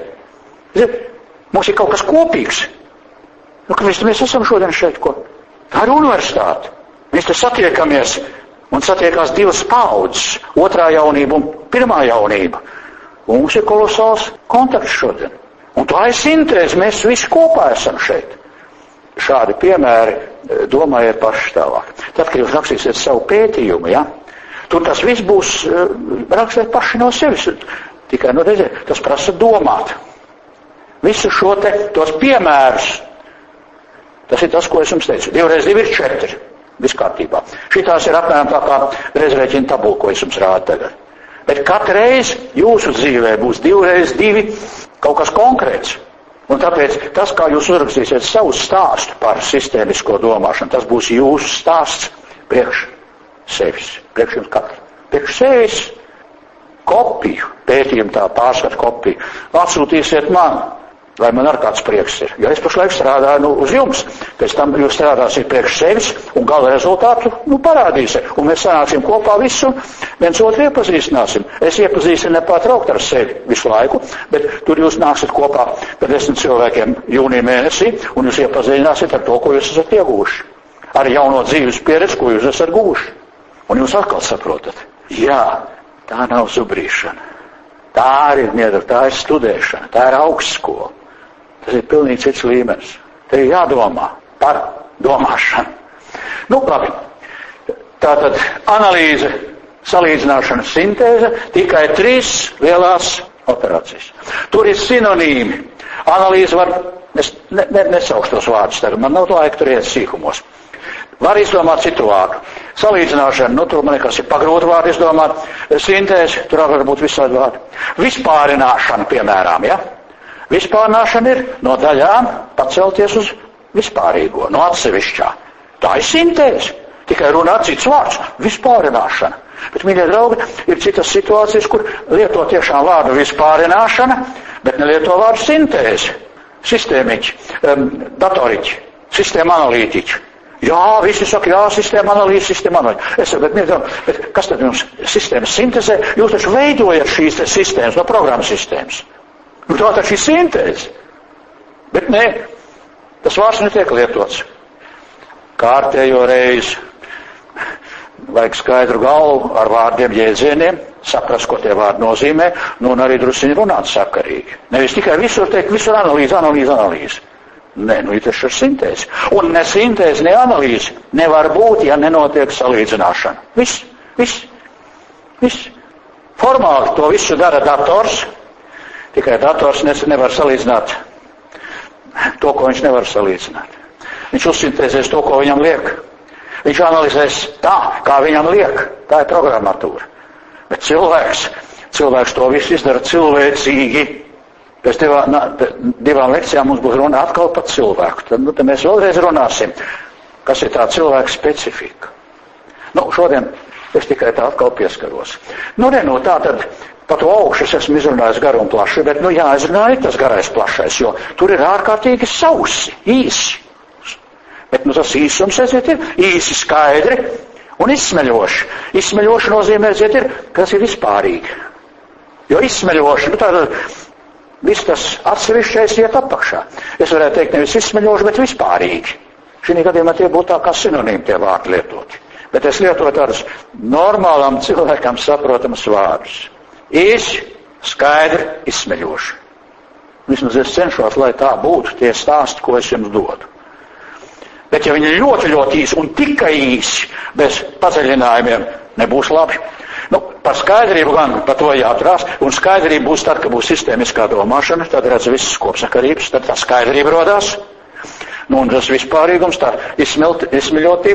Mums ir kaut kas kopīgs. Nu, ka mēs, mēs esam šodien šeit, ko? Tā ir universitāte. Mēs te satiekamies, un satiekās divas paudzes, otrā jaunība un pirmā jaunība. Un mums ir kolosāls kontakts šodien. Un tā ir sintēze, mēs visi kopā esam šeit. Šādi piemēri, domājiet paši tālāk. Tad, kad jūs rakstīsiet savu pētījumu, ja, tur tas viss būs rakstīt paši no sevis. Tikai, nu, redziet, tas prasa domāt. Visu šo te, tos piemērus, tas ir tas, ko es jums teicu. Divreiz divi ir četri, viss kārtībā. Šitās ir apmēram tā kā reizrēķina tabula, ko es jums rādu tagad. Bet katru reizi jūsu dzīvē būs divreiz divi kaut kas konkrēts. Un tāpēc tas, kā jūs uzrakstīsiet savu stāstu par sistēmisko domāšanu, tas būs jūsu stāsts priekš sevis, priekš jums katru. Priekš sevis kopiju, pētījumu tā pārskatu kopiju. Atsūtīsiet man. Lai man ar kāds prieks ir. Jo es pašlaik strādāju nu, uz jums. Pēc tam jūs strādāsiet priekš sevis un gala rezultātu nu, parādīsiet. Un mēs sanāksim kopā visu, viens otru iepazīstināsim. Es iepazīstinu nepārtraukt ar sevi visu laiku, bet tur jūs nāksiet kopā par desmit cilvēkiem jūnija mēnesī un jūs iepazīstināsiet ar to, ko jūs esat ieguvuši. Ar jauno dzīves pieredzi, ko jūs esat guvuši. Un jūs atkal saprotat. Jā, tā nav zubrīšana. Tā ir miedra, tā ir studēšana, tā ir augstskola. Tas ir pilnīgi cits līmenis. Te ir jādomā par domāšanu. Nu, labi. Tātad analīze, salīdzināšana, sintēze, tikai trīs lielās operācijas. Tur ir sinonīmi. Analīze var, es ne, ne, nesaukšu tos vārdus tagad, man nav laika tur iet sīkumos. Var izdomāt citu vārdu. Salīdzināšana, nu, tur man nekas ir pagrūti vārdu izdomāt. Sintēze, tur var būt visādi vārdi. Vispārināšana, piemēram, ja? Vispārināšana ir no daļām pacelties uz vispārīgo, no atsevišķā. Tā ir sintēze. Tikai runā cits vārds - vispārināšana. Bet, mīļie draugi, ir citas situācijas, kur lieto tiešām vārdu vispārināšana, bet nelieto vārdu sintēze. Sistēmiķi, um, datoriķi, sistēma analītiķi. Jā, visi saka, jā, sistēma analīze, sistēma analīze. Es saku, bet, mīļie draugi, bet kas tad jums sistēmas sintēzē? Jūs taču veidojat šīs sistēmas no programmas sistēmas. Nu, tā taču ir sintēze. Bet nē, tas vārds netiek lietots. Kārtējo reizi vajag skaidru galvu ar vārdiem, jēdzieniem, saprast, ko tie vārdi nozīmē, nu un arī drusiņi runāt sakarīgi. Nevis tikai visur teikt, visur analīze, analīze, analīze. Nē, nu, ir tas ir sintēze. Un ne sintēze, ne analīze nevar būt, ja nenotiek salīdzināšana. Viss, viss, viss. Formāli to visu dara dators. Tikai dators nevar salīdzināt to, ko viņš nevar salīdzināt. Viņš uzsintēzēs to, ko viņam liek. Viņš analizēs tā, kā viņam liek. Tā ir programmatūra. Bet cilvēks, cilvēks to visu izdara cilvēcīgi. Pēc divā, na, divām lekcijām mums būs runa atkal par cilvēku. Tad, nu, tad mēs vēlreiz runāsim, kas ir tā cilvēka specifika. Nu, šodien es tikai tā atkal pieskaros. Nu, ne, nu, tā tad par to augšu es esmu izrunājis garu un plašu, bet, nu, jāizrunā ir tas garais plašais, jo tur ir ārkārtīgi sausi, īsi. Bet, nu, tas īsums, aiziet, ir īsi skaidri un izsmeļoši. Izsmeļoši nozīmē, aiziet, ir, ka tas ir vispārīgi. Jo izsmeļoši, nu, tāda, viss tas atsevišķais iet apakšā. Es varētu teikt nevis izsmeļoši, bet vispārīgi. Šī gadījumā tie būtu tā kā sinonīmi tie vārdi lietoti. Bet es lietoju tādus normālam cilvēkam saprotamus vārdus. Īsi, skaidri, izsmeļoši. Vismaz es cenšos, lai tā būtu tie stāsti, ko es jums dodu. Bet ja viņi ir ļoti, ļoti īsi un tikai īsi, bez padziļinājumiem, nebūs labi. Nu, par skaidrību gan par to jāatrās, un skaidrība būs tad, kad būs sistēmiskā domāšana, tad redz visas kopsakarības, tad tā skaidrība rodās. Nu, un tas vispārīgums, tā izsmelt, izsmeļotība,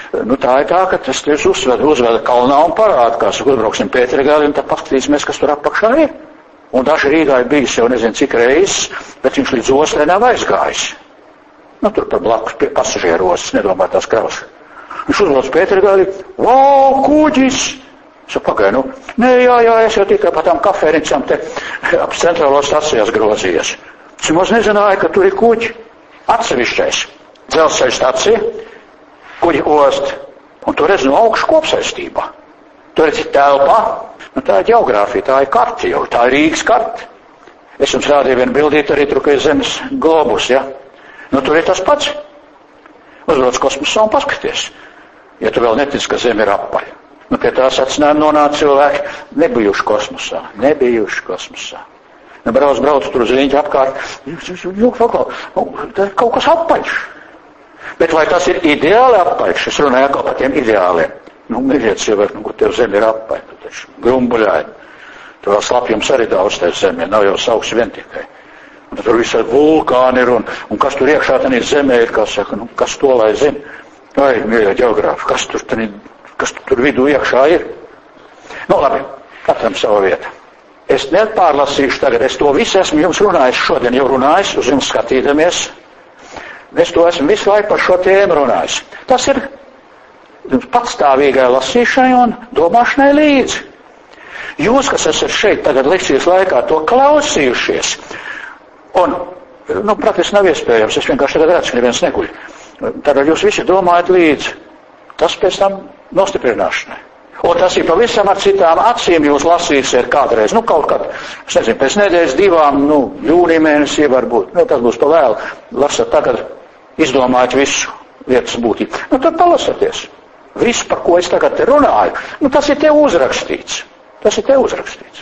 Nu, tā ir tā, ka tas tieši uzveda, uzveda kalnā un parāda, kā saka, uzbrauksim Pētergāli un tad paskatīsimies, kas tur apakšā ir. Un daži Rīgā ir bijis jau nezinu cik reizes, bet viņš līdz oslē nav aizgājis. Nu, tur par blakus pasažieru ostas, nedomā tās kravas. Viņš uzbrauc Pētergāli, vau, kuģis! Es pagāju, nu, nē, jā, jā, es jau tikai pa tām kafērnicām te ap centrālo stācijās grozījies. Es maz nezināju, ka tur ir kuģi atsevišķais. Dzelzceļa stacija, kuģi ost, un tur redz no augšu kopsaistībā. Tur redz telpā, nu tā ir ģeogrāfija, tā ir karti jau, tā ir Rīgas karti. Es jums rādīju vienu bildīt arī tur, ka ir zemes globus, ja? Nu tur ir tas pats. Uzbrauc kosmosā un paskaties, ja tu vēl netic, ka zeme ir apaļa. Nu pie tā sacinājuma nonāca cilvēki, nebijuši kosmosā, nebijuši kosmosā. Nu brauc, brauc tur uz riņķi apkārt, nu, tā ir kaut kas apaļš. Bet vai tas ir ideāli apaļš? Es runāju atkal par tiem ideāliem. Nu, mīļiet cilvēki, nu, kur tev zeme ir apaļ, tu taču grumbuļāji. Tur vēl slapjums arī daudz tev zemē, nav jau sauks vien tikai. Un tur visādi vulkāni ir, un, un kas tur iekšā tanī zemē ir, kā saka, nu, kas to lai zina? Vai, mīļie ģeogrāfi, kas tur tanī, kas tur vidū iekšā ir? Nu, labi, katram sava vieta. Es nepārlasīšu tagad, es to visu esmu jums runājis, šodien jau runājis, uz jums skatīdamies. Es to esmu visu laiku par šo tēmu runājis. Tas ir jums patstāvīgai lasīšanai un domāšanai līdzi. Jūs, kas esat šeit tagad lekcijas laikā to klausījušies, un, nu, praktiski nav iespējams, es vienkārši tagad redzu, ka neviens neguļ. Tagad jūs visi domājat līdzi. Tas pēc tam nostiprināšanai. Un tas ir pavisam ar citām acīm jūs lasīsiet kādreiz, nu kaut kad, es nezinu, pēc nedēļas divām, nu, jūnija mēnesī varbūt, nu, tas būs pa vēlu, lasat tagad, izdomājat visu lietas būtību. Nu, tad palasieties. Visu, par ko es tagad te runāju, nu, tas ir te uzrakstīts. Tas ir te uzrakstīts.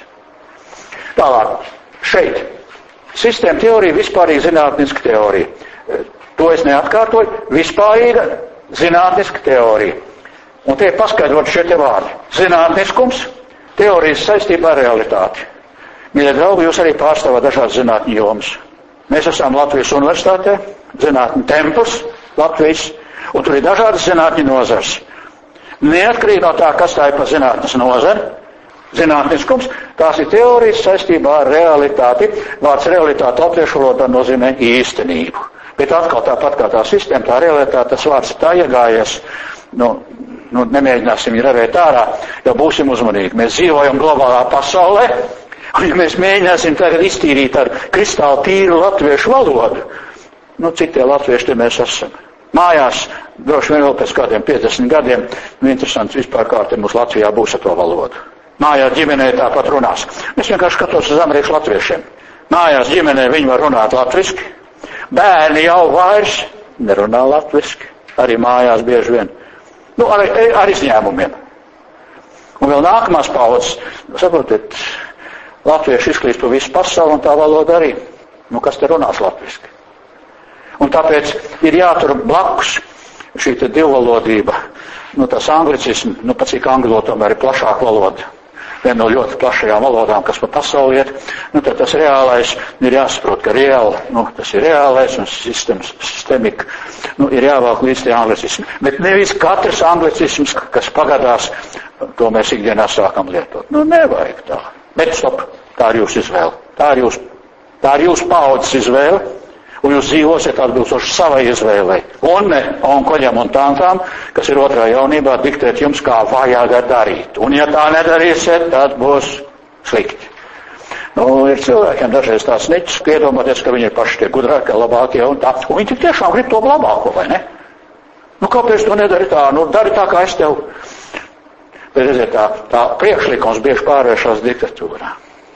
Tālāk, šeit, sistēma teorija, vispārīga zinātniska teorija. To es neatkārtoju, vispārīga zinātniska teorija. Un te ir paskaidrot šie te vārdi. Zinātniskums, teorijas saistībā ar realitāti. Mīļie draugi, jūs arī pārstāvat dažādas zinātņu jomas. Mēs esam Latvijas universitātē, zinātņu templis Latvijas, un tur ir dažādas zinātņu nozars. Neatkarīgi no tā, kas tā ir pa zinātnes nozara, zinātniskums, tās ir teorijas saistībā ar realitāti. Vārds realitāte latviešu valodā nozīmē īstenību. Bet atkal tāpat kā tā sistēma, tā realitāte, tas vārds ir tā iegājies, nu, nu, nemēģināsim revēt ārā, jo būsim uzmanīgi. Mēs dzīvojam globālā pasaulē, un ja mēs mēģināsim tagad iztīrīt ar kristāli tīru latviešu valodu, nu, cik tie latvieši te mēs esam. Mājās, droši vien vēl pēc kādiem piecdesmit gadiem, nu, interesants vispār kā te mums Latvijā būs ar to valodu. Mājās ģimenē tāpat runās. Es vienkārši skatos uz amerikāņu latviešiem. Mājās ģimenē viņi var runāt latviski. Bērni jau vairs nerunā latviski. Arī mājās bieži vien. Nu, ar, ar izņēmumiem. Un vēl nākamās paudzes, saprotiet, latvieši izklīst pa visu pasauli un tā valoda arī. Nu, kas te runās latviski? Un tāpēc ir jātur blakus šī te divvalodība. Nu, tas anglicisms, nu, pat cik anglo tomēr ir plašāka valoda. Viena no ļoti plašajām valodām, kas pa pasauli iet, nu, tad tas reālais ir jāsaprot, ka reāli, nu, tas ir reālais un sistemas, sistemika, nu, ir jāvalk līdz tie anglicismi. Bet nevis katrs anglicisms, kas pagadās, to mēs ikdienā sākam lietot. Nu, nevajag tā. Bet stop, tā ir jūsu izvēle. Tā ir jūsu, tā ir jūsu paudzes izvēle. Un jūs dzīvosiet atbilstoši savai izvēlei. Un ne onkoļiem un tantām, kas ir otrā jaunībā, diktēt jums, kā vajag darīt. Un ja tā nedarīsiet, tad būs slikti. Nu, ir cilvēkiem dažreiz tāds niķis, ka iedomāties, ka viņi ir paši tie gudrākie, labākie un tā. Un viņi tiešām grib to labāko, vai ne? Nu, kāpēc to nedari tā? Nu, dari tā, kā es tev. Bet, redziet, tā, tā priekšlikums bieži pārvēršās diktatūrā.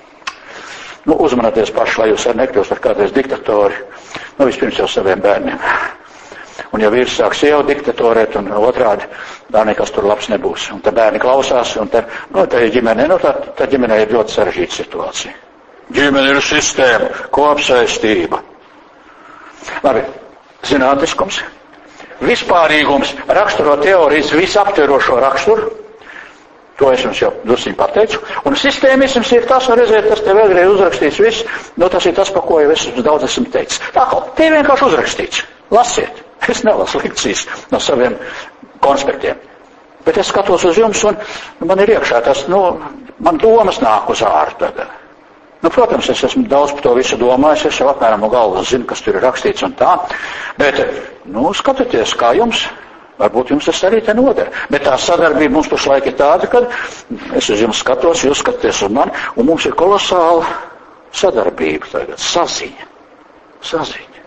Nu, uzmanieties paši, lai jūs arī nekļūstat kādreiz diktatori. Nu, vispirms jau saviem bērniem. Un ja vīrs sāk sievu diktatorēt un otrādi, tā nekas tur labs nebūs. Un tā bērni klausās, un tā, nu, tā ģimene, nu, tā, tā ģimene ir ļoti sarežģīta situācija. Ģimene ir sistēma, kopsaistība. Labi, zinātniskums, vispārīgums, raksturo teorijas visaptverošo raksturu. To es jums jau drusciņ pateicu. Un sistēmisms ir tas, un redziet, tas te vēlreiz uzrakstīts viss, nu tas ir tas, pa ko jau es daudz esmu teicis. Tā kā, te vienkārši uzrakstīts. Lasiet. Es nelasu lekcijas no saviem konspektiem. Bet es skatos uz jums, un man ir iekšā tas, nu, man domas nāk uz ārā tagad. Nu, protams, es esmu daudz par to visu domājis, es jau apmēram no galvas zinu, kas tur ir rakstīts un tā, bet, nu, skatieties, kā jums, varbūt jums tas arī te noder. Bet tā sadarbība mums pašlaik ir tāda, ka es uz jums skatos, jūs skaties uz mani, un mums ir kolosāla sadarbība tagad, saziņa. Saziņa.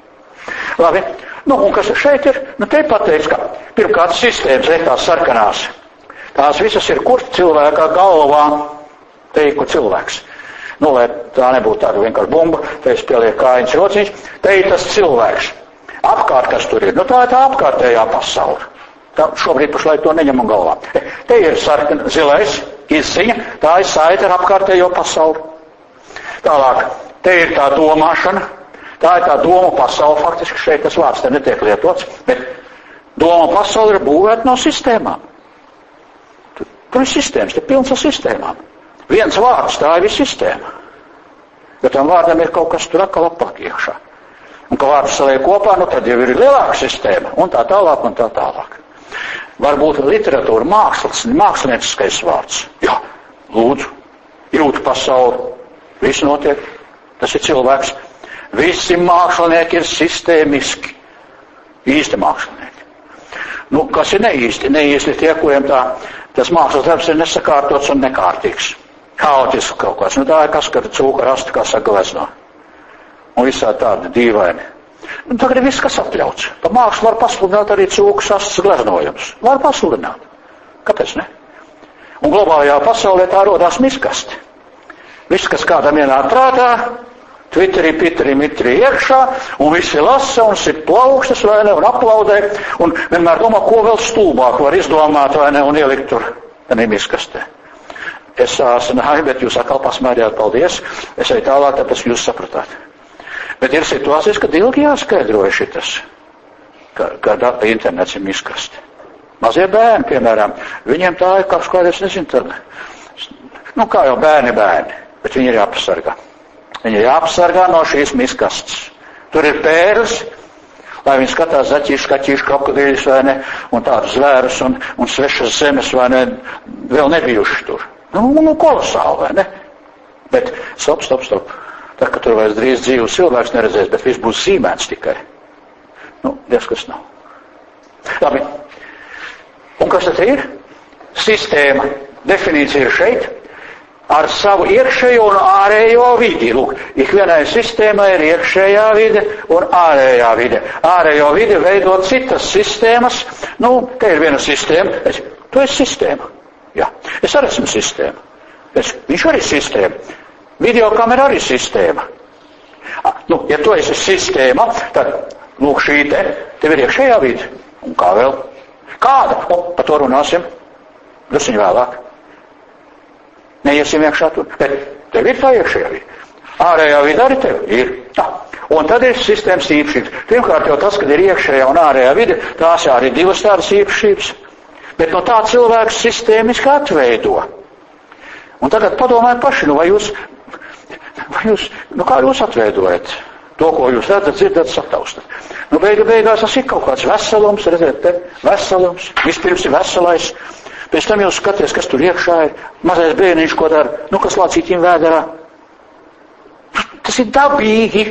Labi, nu, un kas šeit ir? Nu, te pateiks, ka pirmkārt sistēmas, re, tās sarkanās. Tās visas ir kur cilvēkā galvā, teiku cilvēks. Nu, lai tā nebūtu tāda vienkārši bumba, te es pielieku kājiņas rociņš, te ir tas cilvēks. Apkārt, kas tur ir, nu tā ir tā apkārtējā pasaule. Tā šobrīd pašlaik to neņemam galvā. Te ir sarkana, zilais, izziņa, tā ir saita ar apkārtējo pasauli. Tālāk, te ir tā domāšana, tā ir tā doma pasaule, faktiski šeit tas vārds te netiek lietots, bet doma pasaule ir būvēta no sistēmām. Tur, tur ir sistēmas, te pilns ar sistēmām. Viens vārds, tā ir visa sistēma. Jo tam vārdam ir kaut kas tur atkal apāk iekšā. Un, ka vārdus saliek kopā, nu tad jau ir lielāka sistēma, un tā tālāk, un tā tālāk. Varbūt literatūra, mākslas, mākslinieckais vārds. Jā, lūdzu, jūtu pasauli, viss notiek, tas ir cilvēks. Visi mākslinieki ir sistēmiski, īsti mākslinieki. Nu, kas ir neīsti? Neīsti tie, kuriem tā, tas mākslas darbs ir nesakārtots un nekārtīgs. Haotisks kaut kāds. Nu, tā ir kas, kad cūka rasta, kā saka, glezno. Un visā tāda dīvaini. Un tagad ir viss, kas atļauts. Pa mākslu var pasludināt arī cūkas astas gleznojums. Var pasludināt. Kāpēc ne? Un globālajā pasaulē tā rodās miskasti. Viss, kas kādam ienāk prātā, Twitterī, Pitterī, Mitrī iekšā, un visi lasa, un sit plaukstas, vai ne, un aplaudē, un vienmēr domā, ko vēl stulbāk var izdomāt, vai ne, un ielikt tur, tā miskastē. Es sāsināju, bet jūs atkal pasmērījāt, paldies, es eju tālāk, tāpēc jūs sapratāt. Bet ir situācijas, kad ilgi jāskaidroja šitas, ka, ka data internets ir miskasti. Mazie bērni, piemēram, viņiem tā ir kaut kādā, es nezinu, tad, nu kā jau bērni bērni, bet viņi ir jāpasargā. Viņi ir jāpasargā no šīs miskastes. Tur ir pērlis, lai viņi skatās zaķīšu, kaķīšu, krokodīļus, vai ne, un tādus zvērus, un, un svešas zemes, vai ne, vēl nebijuši tur. Nu, nu, kolosāli, vai ne? Bet stop, stop, stop. Tā, ka tur vairs drīz dzīvus cilvēks neredzēs, bet viss būs zīmēts tikai. Nu, Dievs, kas nav. Labi. Un kas tad ir? Sistēma. Definīcija ir šeit. Ar savu iekšējo un ārējo vidi. Lūk, ikvienai sistēmai ir iekšējā vide un ārējā vide. Ārējo vidi veido citas sistēmas. Nu, te ir viena sistēma. Es, tu esi sistēma. Jā. Es arī esmu sistēma. Es, viņš arī sistēma. Videokamera arī sistēma. Nu, ja tu esi sistēma, tad, lūk, šī te, tev ir iekšējā vide. Un kā vēl? Kāda? O, par to runāsim. Drusciņ vēlāk. Neiesim iekšā tur. Bet tev ir tā iekšējā vide. Ārējā vide arī tev ir. Tā. Un tad ir sistēmas īpašības. Pirmkārt jau tas, kad ir iekšējā un ārējā vide, tās arī ir divas tādas īpašības. Bet no tā cilvēks sistēmiski atveido. Un tagad padomājiet paši, nu vai jūs, vai jūs, nu kā jūs atveidojat to, ko jūs redzat, dzirdat, sataustat. Nu beigu beigās tas ir kaut kāds veselums, redziet, te, veselums, vispirms ir veselais, pēc tam jūs skaties, kas tur iekšā ir, mazais bērniņš, ko dara, nu kas lācītīm vēderā. Tas ir dabīgi.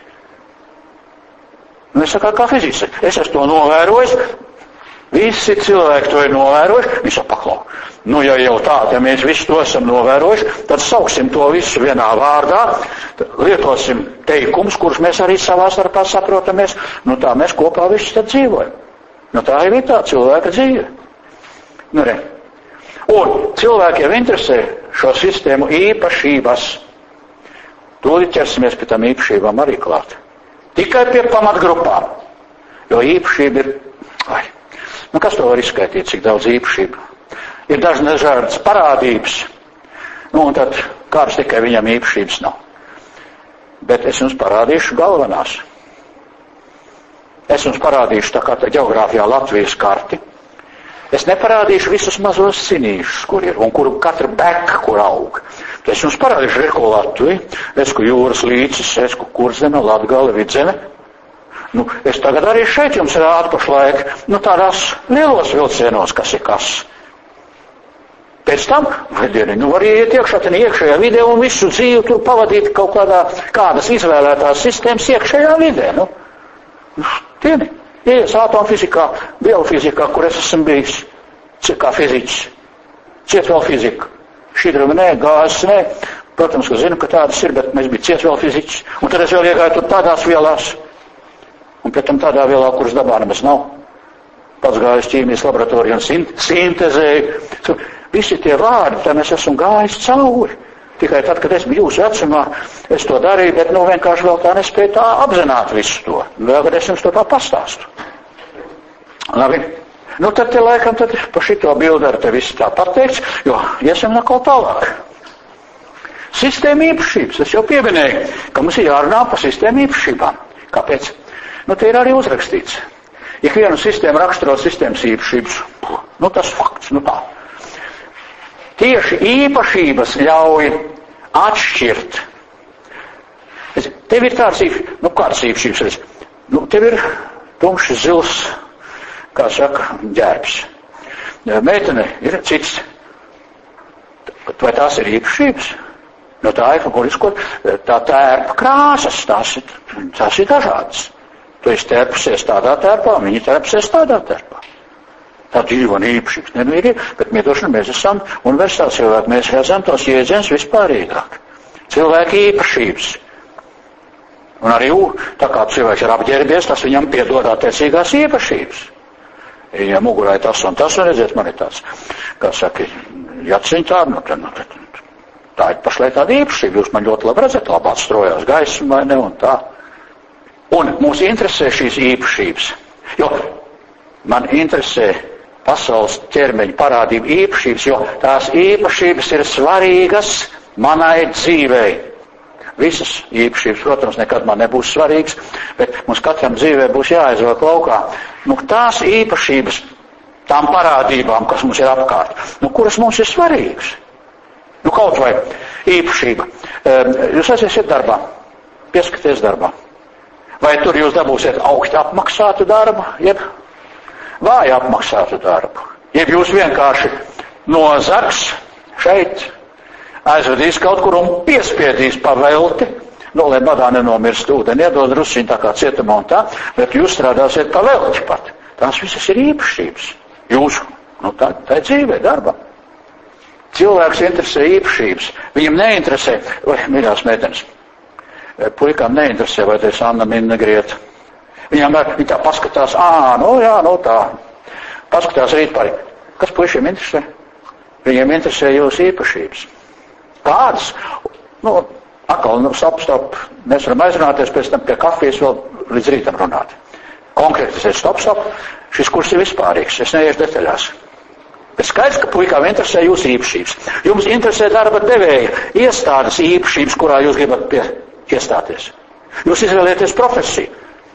Nu es saku, kā fizikas, es esmu to novērojis, visi cilvēki to ir novērojuši, viņš apaklau. Nu, ja jau tā, ja mēs visu to esam novērojuši, tad sauksim to visu vienā vārdā, lietosim teikumus, kurus mēs arī savā starpā saprotamies, nu tā mēs kopā visi tad dzīvojam. Nu tā ir tā cilvēka dzīve. Nu, re. Un cilvēkiem interesē šo sistēmu īpašības. Tūlīt ķersimies pie tam īpašībām arī klāt. Tikai pie pamatgrupām. Jo īpašība ir... Ai, nu kas to var izskaitīt, cik daudz īpašību? Ir dažādas parādības, nu un tad kāds tikai viņam īpašības nav. Bet es jums parādīšu galvenās. Es jums parādīšu tā kā tā ģeogrāfijā Latvijas karti. Es neparādīšu visus mazos cinīšus, kur ir, un kuru katra beka, kur aug. Es jums parādīšu, reku Latviju, esku jūras līcis, esku Kurzeme, Latgale, Vidzeme. Nu, es tagad arī šeit jums rādu pašlaik, nu tādās lielos vilcienos, kas ir kas. Pēc tam, vedieni, nu var iet iekšā, tad iekšējā vidē un visu dzīvi tur pavadīt kaut kādā, kādas izvēlētās sistēmas iekšējā vidē, nu. Tieni, ies atomfizikā, biofizikā, kur es esmu bijis, kā fiziķis, ciet vēl fizika. Šķidrumi nē, gāzes nē, protams, ka zinu, ka tādas ir, bet mēs bija ciet vēl fiziķis. Un tad es vēl iegāju tur tādās vielās, un pēc tam tādā vielā, kuras dabā nemaz nav. Pats gājis ķīmijas laboratoriju un sintezēju. Visi tie vārdi, tam es esmu gājis cauri. Tikai tad, kad es biju jūsu vecumā, es to darīju, bet nu vienkārši vēl tā nespēju tā apzināt visu to. Vēl, kad es jums to tā pastāstu. Labi. Nu tad te laikam tad pa šito bildu ar te visu tā pateikts, jo iesim neko tālāk. Sistēma īpašības. Es jau pieminēju, ka mums ir jārunā par sistēma īpašībām. Kāpēc? Nu te ir arī uzrakstīts. Ikvienu sistēmu raksturo sistēmas īpašības. Nu tas fakts, nu tā. Tieši īpašības ļauj atšķirt. Tev ir tāds īpašības, nu kāds īpašības, nu tev ir tumšs zils, kā saka, ģērbs. Meitene ir cits. Vai tās ir īpašības? Nu tā ir, tā tērpa krāsas, tās ir, tās ir dažādas. Tu esi tērpusies tādā tērpā, viņi tērpusies tādā tērpā. Tā dzīvo un īpašības, ne, nu ir, bet miedošana mēs esam universitāti cilvēki, mēs redzam tos jēdzienus vispārīgāk. Cilvēki īpašības. Un arī, tā kā cilvēks ir apģērbies, tas viņam piedod attiecīgās īpašības. Ja mugurā ir tas un tas, un redziet, man ir tāds, kā saka, jaciņ tā, nu, tad, nu, tad, tā ir pašlaik tāda īpašība, jūs man ļoti labi redzat, labāk strojās gaisma, vai ne, un tā. Un mūs interesē šīs īpašības, jo man interesē pasaules ķermeņa parādību īpašības, jo tās īpašības ir svarīgas manai dzīvei. Visas īpašības, protams, nekad man nebūs svarīgas, bet mums katram dzīvē būs jāaizvelk laukā. Nu, tās īpašības, tām parādībām, kas mums ir apkārt, nu, kuras mums ir svarīgas. Nu, kaut vai īpašība. Jūs aiziesiet darbā, pieskaties darbā. Vai tur jūs dabūsiet augsti apmaksātu darbu, jeb vāji apmaksātu darbu. Jeb jūs vienkārši nozags šeit, aizvedīs kaut kur un piespiedīs pavelti, nu, lai badā nenomirst ūdeni, iedod rusiņu tā kā cietumā un tā, bet jūs strādāsiet pavelti pat. Tās visas ir īpašības. Jūsu, nu, tā, tā ir dzīvē, darbā. Cilvēks interesē īpašības. Viņam neinteresē, vai, mīļās meitenes, puikām neinteresē, vai tas Anna Minna griet. Viņam viņa tā paskatās, ā, nu jā, nu tā. Paskatās rīt par, kas puišiem interesē? Viņiem interesē jūsu īpašības. Kādas? Nu, atkal, nu, stop, stop. Mēs varam aizrunāties pēc tam pie kafijas vēl līdz rītam runāt. Konkrēti, stop, stop. Šis kurs ir vispārīgs, es neiešu detaļās. Bet skaidrs, ka puikām interesē jūsu īpašības. Jums interesē darba devēja iestādes īpašības, kurā jūs gribat pie, iestāties. Jūs izvēlieties profesiju.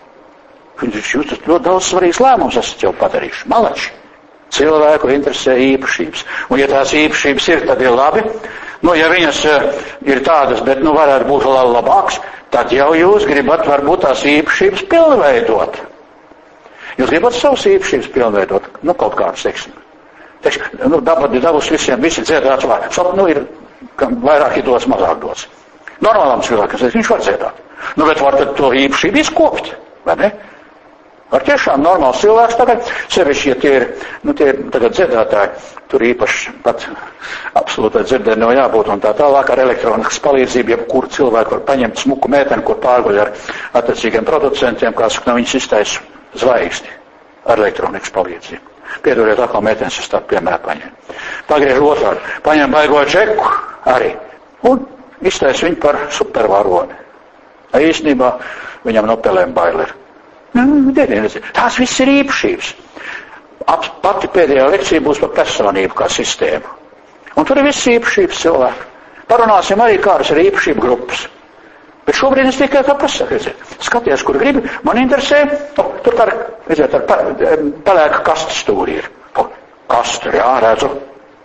Jūs ļoti daudz svarīgs lēmums esat jau padarījuši. Malači. Cilvēku interesē īpašības. Un ja tās īpašības ir, tad ir labi. Nu, ja viņas ir tādas, bet nu varētu būt vēl labāks, tad jau jūs gribat varbūt tās īpašības pilnveidot. Jūs gribat savas īpašības pilnveidot. Nu, kaut kādas, teiksim. Teiksim, nu, dabas dabus visiem, visi dziedāts vārds. Šop, nu, ir, kam vairāk ir dots, mazāk dots. Normālam cilvēkam, viņš var dziedāt. Nu, bet var tad to īpašību izkopt, vai ne? Var tiešām normāls cilvēks tagad, sevišķi, ja tie ir, nu, tie ir tagad dziedātāji, tur īpaši pat absolūtai dzirdēji nav jābūt un tā tālāk ar elektronikas palīdzību, ja kur cilvēki var paņemt smuku mēteni, kur pārguļ ar attiecīgiem producentiem, kā saka, no viņas iztaisa zvaigzni ar elektronikas palīdzību. Piedodiet, atkal mētenis es tādu piemēru paņēmu. Pagriež otrādi, paņem baigo čeku arī un iztaisa viņu par supervaroni. Īstenībā viņam no pelēm baili ir. Nu, tās viss ir īpašības. Pati pēdējā lekcija būs par personību kā sistēmu. Un tur ir viss īpašības cilvēki. Parunāsim arī, kādas ir īpašību grupas. Bet šobrīd es tikai tā pasaku, skaties, kur gribi. Man interesē, o, tur tā, redziet, ar pelēka kasta stūri ir. O, kasta, jā, redzu.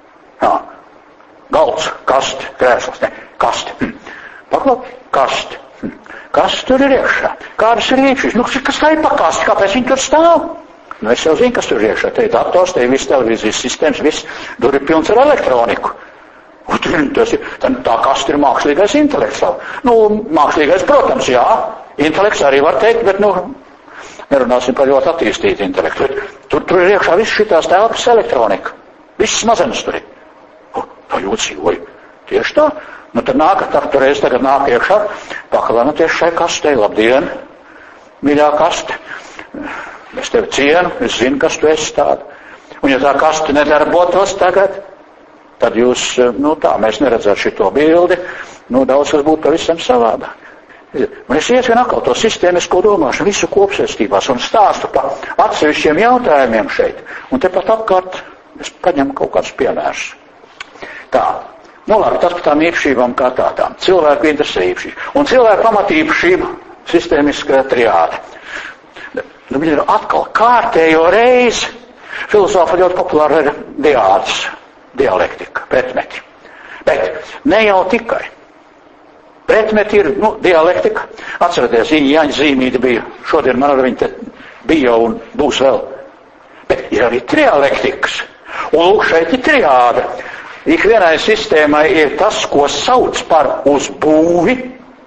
Jā. Galds, kasta, krēsls, ne, kasta. Hm. Paklop, kasta. Kas tur ir iekšā? Kādas ir īpašības? Nu, kas tā ir pa kasti? Kāpēc viņi tur stāv? Nu, es jau zinu, kas tur ir iekšā. Te ir dators, te ir viss televīzijas sistēmas, viss. Tur ir pilns ar elektroniku. Un tas ir, tā kasti ir mākslīgais intelekts. Nu, mākslīgais, protams, jā. Intelekts arī var teikt, bet, nu, nerunāsim par ļoti attīstītu intelektu. Tur, tur ir iekšā viss šitās telpas elektronika. Viss smadzenes tur ir. O, tā jūcīvoja. Tieši tā. Nu, tad nāk, tad toreiz tagad nāk iekšā. Pakalā, nu, tieši šai kastei. Labdien, mīļā kaste. Es tevi cienu, es zinu, kas tu esi tāda. Un ja tā kaste nedarbotos tagad, tad jūs, nu tā, mēs neredzētu šito bildi, nu, daudz kas būtu pavisam savādāk. Un es iet vien atkal to sistēmisko domāšanu, visu kopsaistībās un stāstu pa atsevišķiem jautājumiem šeit. Un tepat apkārt es paņemu kaut kādus piemērus. Tā, nu labi, tas par tām īpašībām kā tādām. Cilvēku interesē īpašības. Un cilvēku pamatīpašība sistēmiskā triāde. Nu, viņi ir atkal kārtējo reizi. Filozofa ļoti populāra ir diādes, dialektika, pretmeti. Bet ne jau tikai. Pretmeti ir, nu, dialektika. Atcerieties, Jāņa Zīmīte bija, šodien man ar viņu te bija un būs vēl. Bet ir arī trialektikas. Un lūk, šeit ir triāde. Ikvienai sistēmai ir tas, ko sauc par uzbūvi.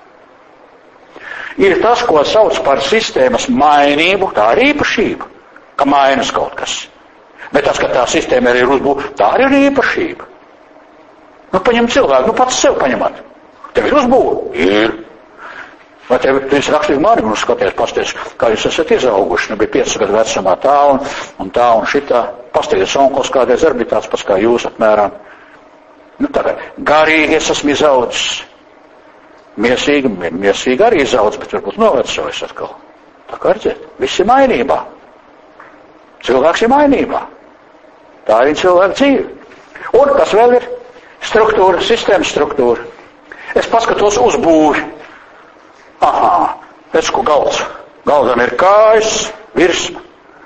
Ir tas, ko sauc par sistēmas mainību, tā ir īpašība, ka mainas kaut kas. Bet tas, ka tā sistēma ir uzbūve, tā ir īpašība. Nu, paņem cilvēku, nu pats sev paņemat. Tev ir uzbūve? Ir. Vai tev ir rakstīgi mani, un skaties, pasties, kā jūs esat izauguši, nu bija pieci gadu vecumā tā un, un tā un šitā. Pasties, onkos kādreiz arī bija tāds pats kā jūs apmēram. Nu, tagad garīgi es esmu izaudzis. Miesīgi, miesīgi arī izaudz, bet varbūt novecojis atkal. Tā kā redzēt, viss ir mainībā. Cilvēks ir mainībā. Tā ir viņa cilvēka dzīve. Un kas vēl ir? Struktūra, sistēmas struktūra. Es paskatos uz būvi. Aha, redz, ko galds. Galdam ir kājas, virsma.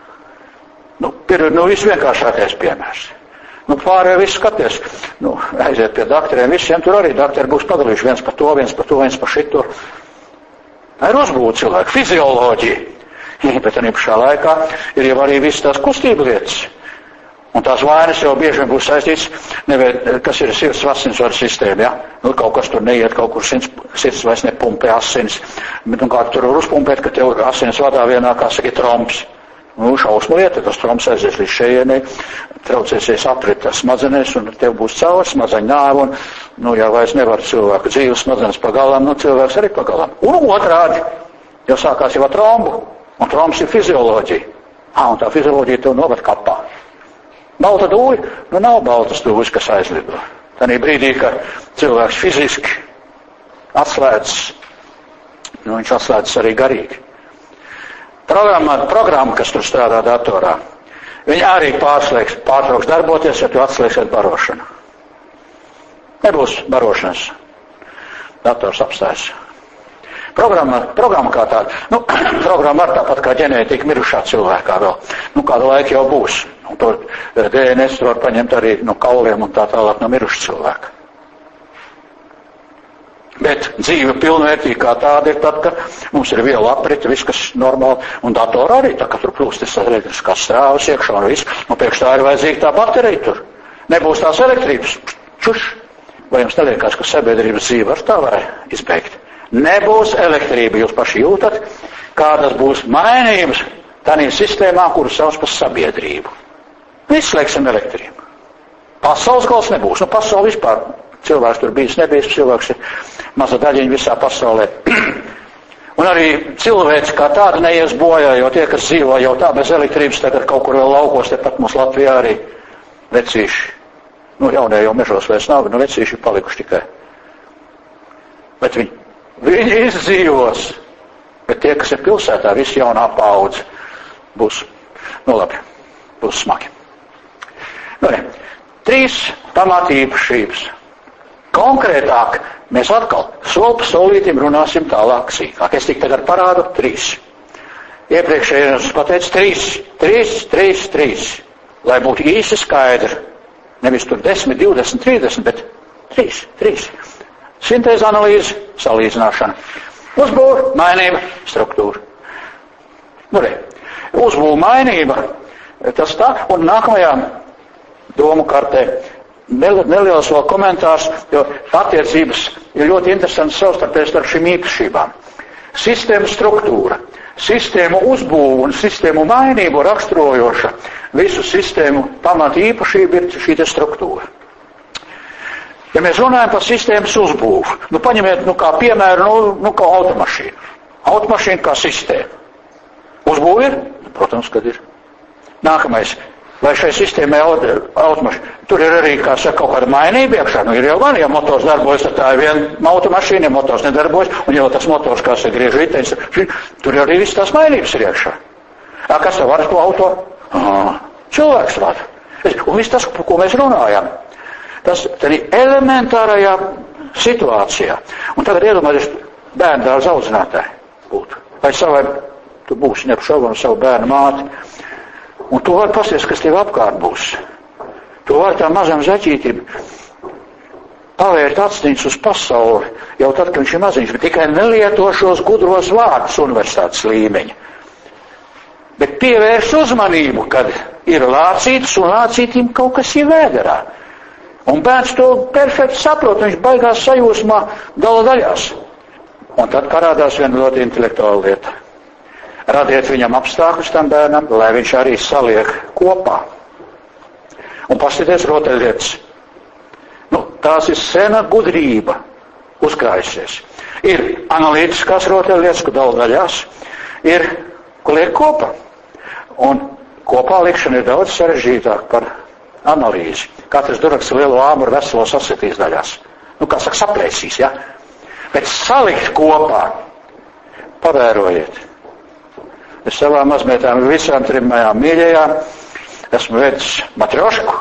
Nu, ir, nu visvienkāršākais piemērs. Nu, pārējā viss skaties, nu, aiziet pie dakteriem, visiem tur arī dakteri būs padalījuši viens par to, viens par to, viens par šito. Tā ir uzbūve cilvēku, fizioloģija. Ja, bet arī pašā laikā ir jau arī viss tās kustība lietas. Un tās vainas jau bieži vien būs saistīts, nevēr, kas ir sirds asinsvadu sistēma, ja? Nu, kaut kas tur neiet, kaut kur sirds, sirds vairs nepumpē asins. Bet, un kā tur var uzpumpēt, ka tev asins vadā vienā, kā saka, tromps. Nu, šausmu lieta, tas tromps aizies līdz šejienei, traucēsies aprit smadzenēs, un tev būs caur smadzeņu nāve, un, nu, ja vairs nevar cilvēku dzīves smadzenes pagalām, nu, cilvēks arī pagalām. Un otrādi, jau sākās jau ar trombu, un trombs ir fizioloģija. Ā, un tā fizioloģija tev novad kapā. Balta dūļa, nu, nav baltas dūļas, kas aizlido. Tanī brīdī, ka cilvēks fiziski atslēdz, nu, viņš atslēdz arī garīgi. Programma, programma, kas tur strādā datorā, viņi arī pārslēgs, pārtrauks darboties, ja tu atslēgsiet barošanu. Nebūs barošanas. Dators apstājas. Programma, programma kā tāda. Nu, programma var tāpat kā ģenētika mirušā cilvēkā vēl. Nu, kādu laiku jau būs. Un to D N S var paņemt arī no kauliem un tā tālāk no miruša cilvēka. Bet dzīve pilnvērtīga kā tāda ir tad, ka mums ir viela aprita, viss, kas normāli, un datora arī, tā kā tur plūstis elektriskās strāvas iekšā un viss, un priekš tā ir vajadzīga tā baterija tur. Nebūs tās elektrības, čuš. Vai jums neliekas, ka sabiedrības dzīve var tā var izbeigt? Nebūs elektrība, jūs paši jūtat, kādas būs mainības tādā sistēmā, kuru sauc par sabiedrību. Izslēgsim elektrību. Pasaules gals nebūs, nu pasauli vispār. Cilvēks tur bijis, nebijis, cilvēks ir maza daļiņa visā pasaulē. Un arī cilvēks kā tāda neies bojā, jo tie, kas dzīvo jau tā bez elektrības, tagad kaut kur vēl laukos, tepat mums Latvijā arī vecīši. Nu, jaunie jau mežos vairs nav, nu vecīši ir palikuši tikai. Bet viņi, viņi izdzīvos. Bet tie, kas ir pilsētā, visi jaunā paudze, būs, nu labi, būs smagi. Nu, ne, trīs pamatīpašības. Konkrētāk, mēs atkal soli pa solītim runāsim tālāk sīkāk. Es tik tagad parādu trīs. Iepriekšējais pateicu trīs, trīs, trīs, trīs. Lai būtu īsi skaidri. Nevis tur desmit, divdesmit, trīsdesmit, bet trīs, trīs. Sintēza analīze, salīdzināšana. Uzbūve, mainība, struktūra. Nu, re, uzbūve, mainība, tas tā, un nākamajā domu kartē neliels vēl komentārs, jo attiecības ir ļoti interesants savstarpēji starp šīm īpašībām. Sistēma struktūra, sistēmu uzbūve un sistēmu mainību raksturojoša visu sistēmu pamata īpašība ir šī te struktūra. Ja mēs runājam par sistēmas uzbūvu, nu paņemiet, nu kā piemēru, nu, nu kā automašīnu. Automašīna kā sistēma. Uzbūve ir? Protams, kad ir. Nākamais. Vai šai sistēmai automašīna? Tur ir arī, kā saka, kaut kāda mainība iekšā. Nu ir jau gan, ja motors darbojas, tad tā ir viena automašīna, ja motors nedarbojas, un jau tas motors, kā saka, griež riteņus, tur arī viss tās mainības ir iekšā. Jā, kas tā var to auto? Ah, cilvēks var. Un viss tas, par ko mēs runājam. Tas arī elementārajā situācijā. Un tagad iedomāties bērnu dārza audzinātāji būtu. Vai savai, tu būsi nepašaubām savu bērnu māti. Un tu vari pasties, kas tev apkārt būs. Tu vari tā mazam zaķītim pavērt atsniņus uz pasauli, jau tad, kad viņš ir maziņš, bet tikai nelieto šos gudros vārdus universitātes līmeņa. Bet pievērs uzmanību, kad ir lācītis un lācītim kaut kas ir vēderā. Un bērns to perfekti saprot, viņš baigās sajūsmā gala daļās. Un tad parādās viena ļoti intelektuāla lieta. Radiet viņam apstākļus tam bērnam, lai viņš arī saliek kopā. Un paskaties rotaļlietas. Nu, tās ir sena gudrība uzkrājusies. Ir analītiskās rotaļlietas, kur gala daļās, ir, ko liek kopā. Un kopā likšana ir daudz sarežģītāk par analīzi. Katrs duraks lielo āmuru veselo sasitīs daļās. Nu, kā saka, saplēsīs, ja? Bet salikt kopā, pavērojiet. Es savām mazmētām visām trim mājām mīļajām esmu veicis matriošku.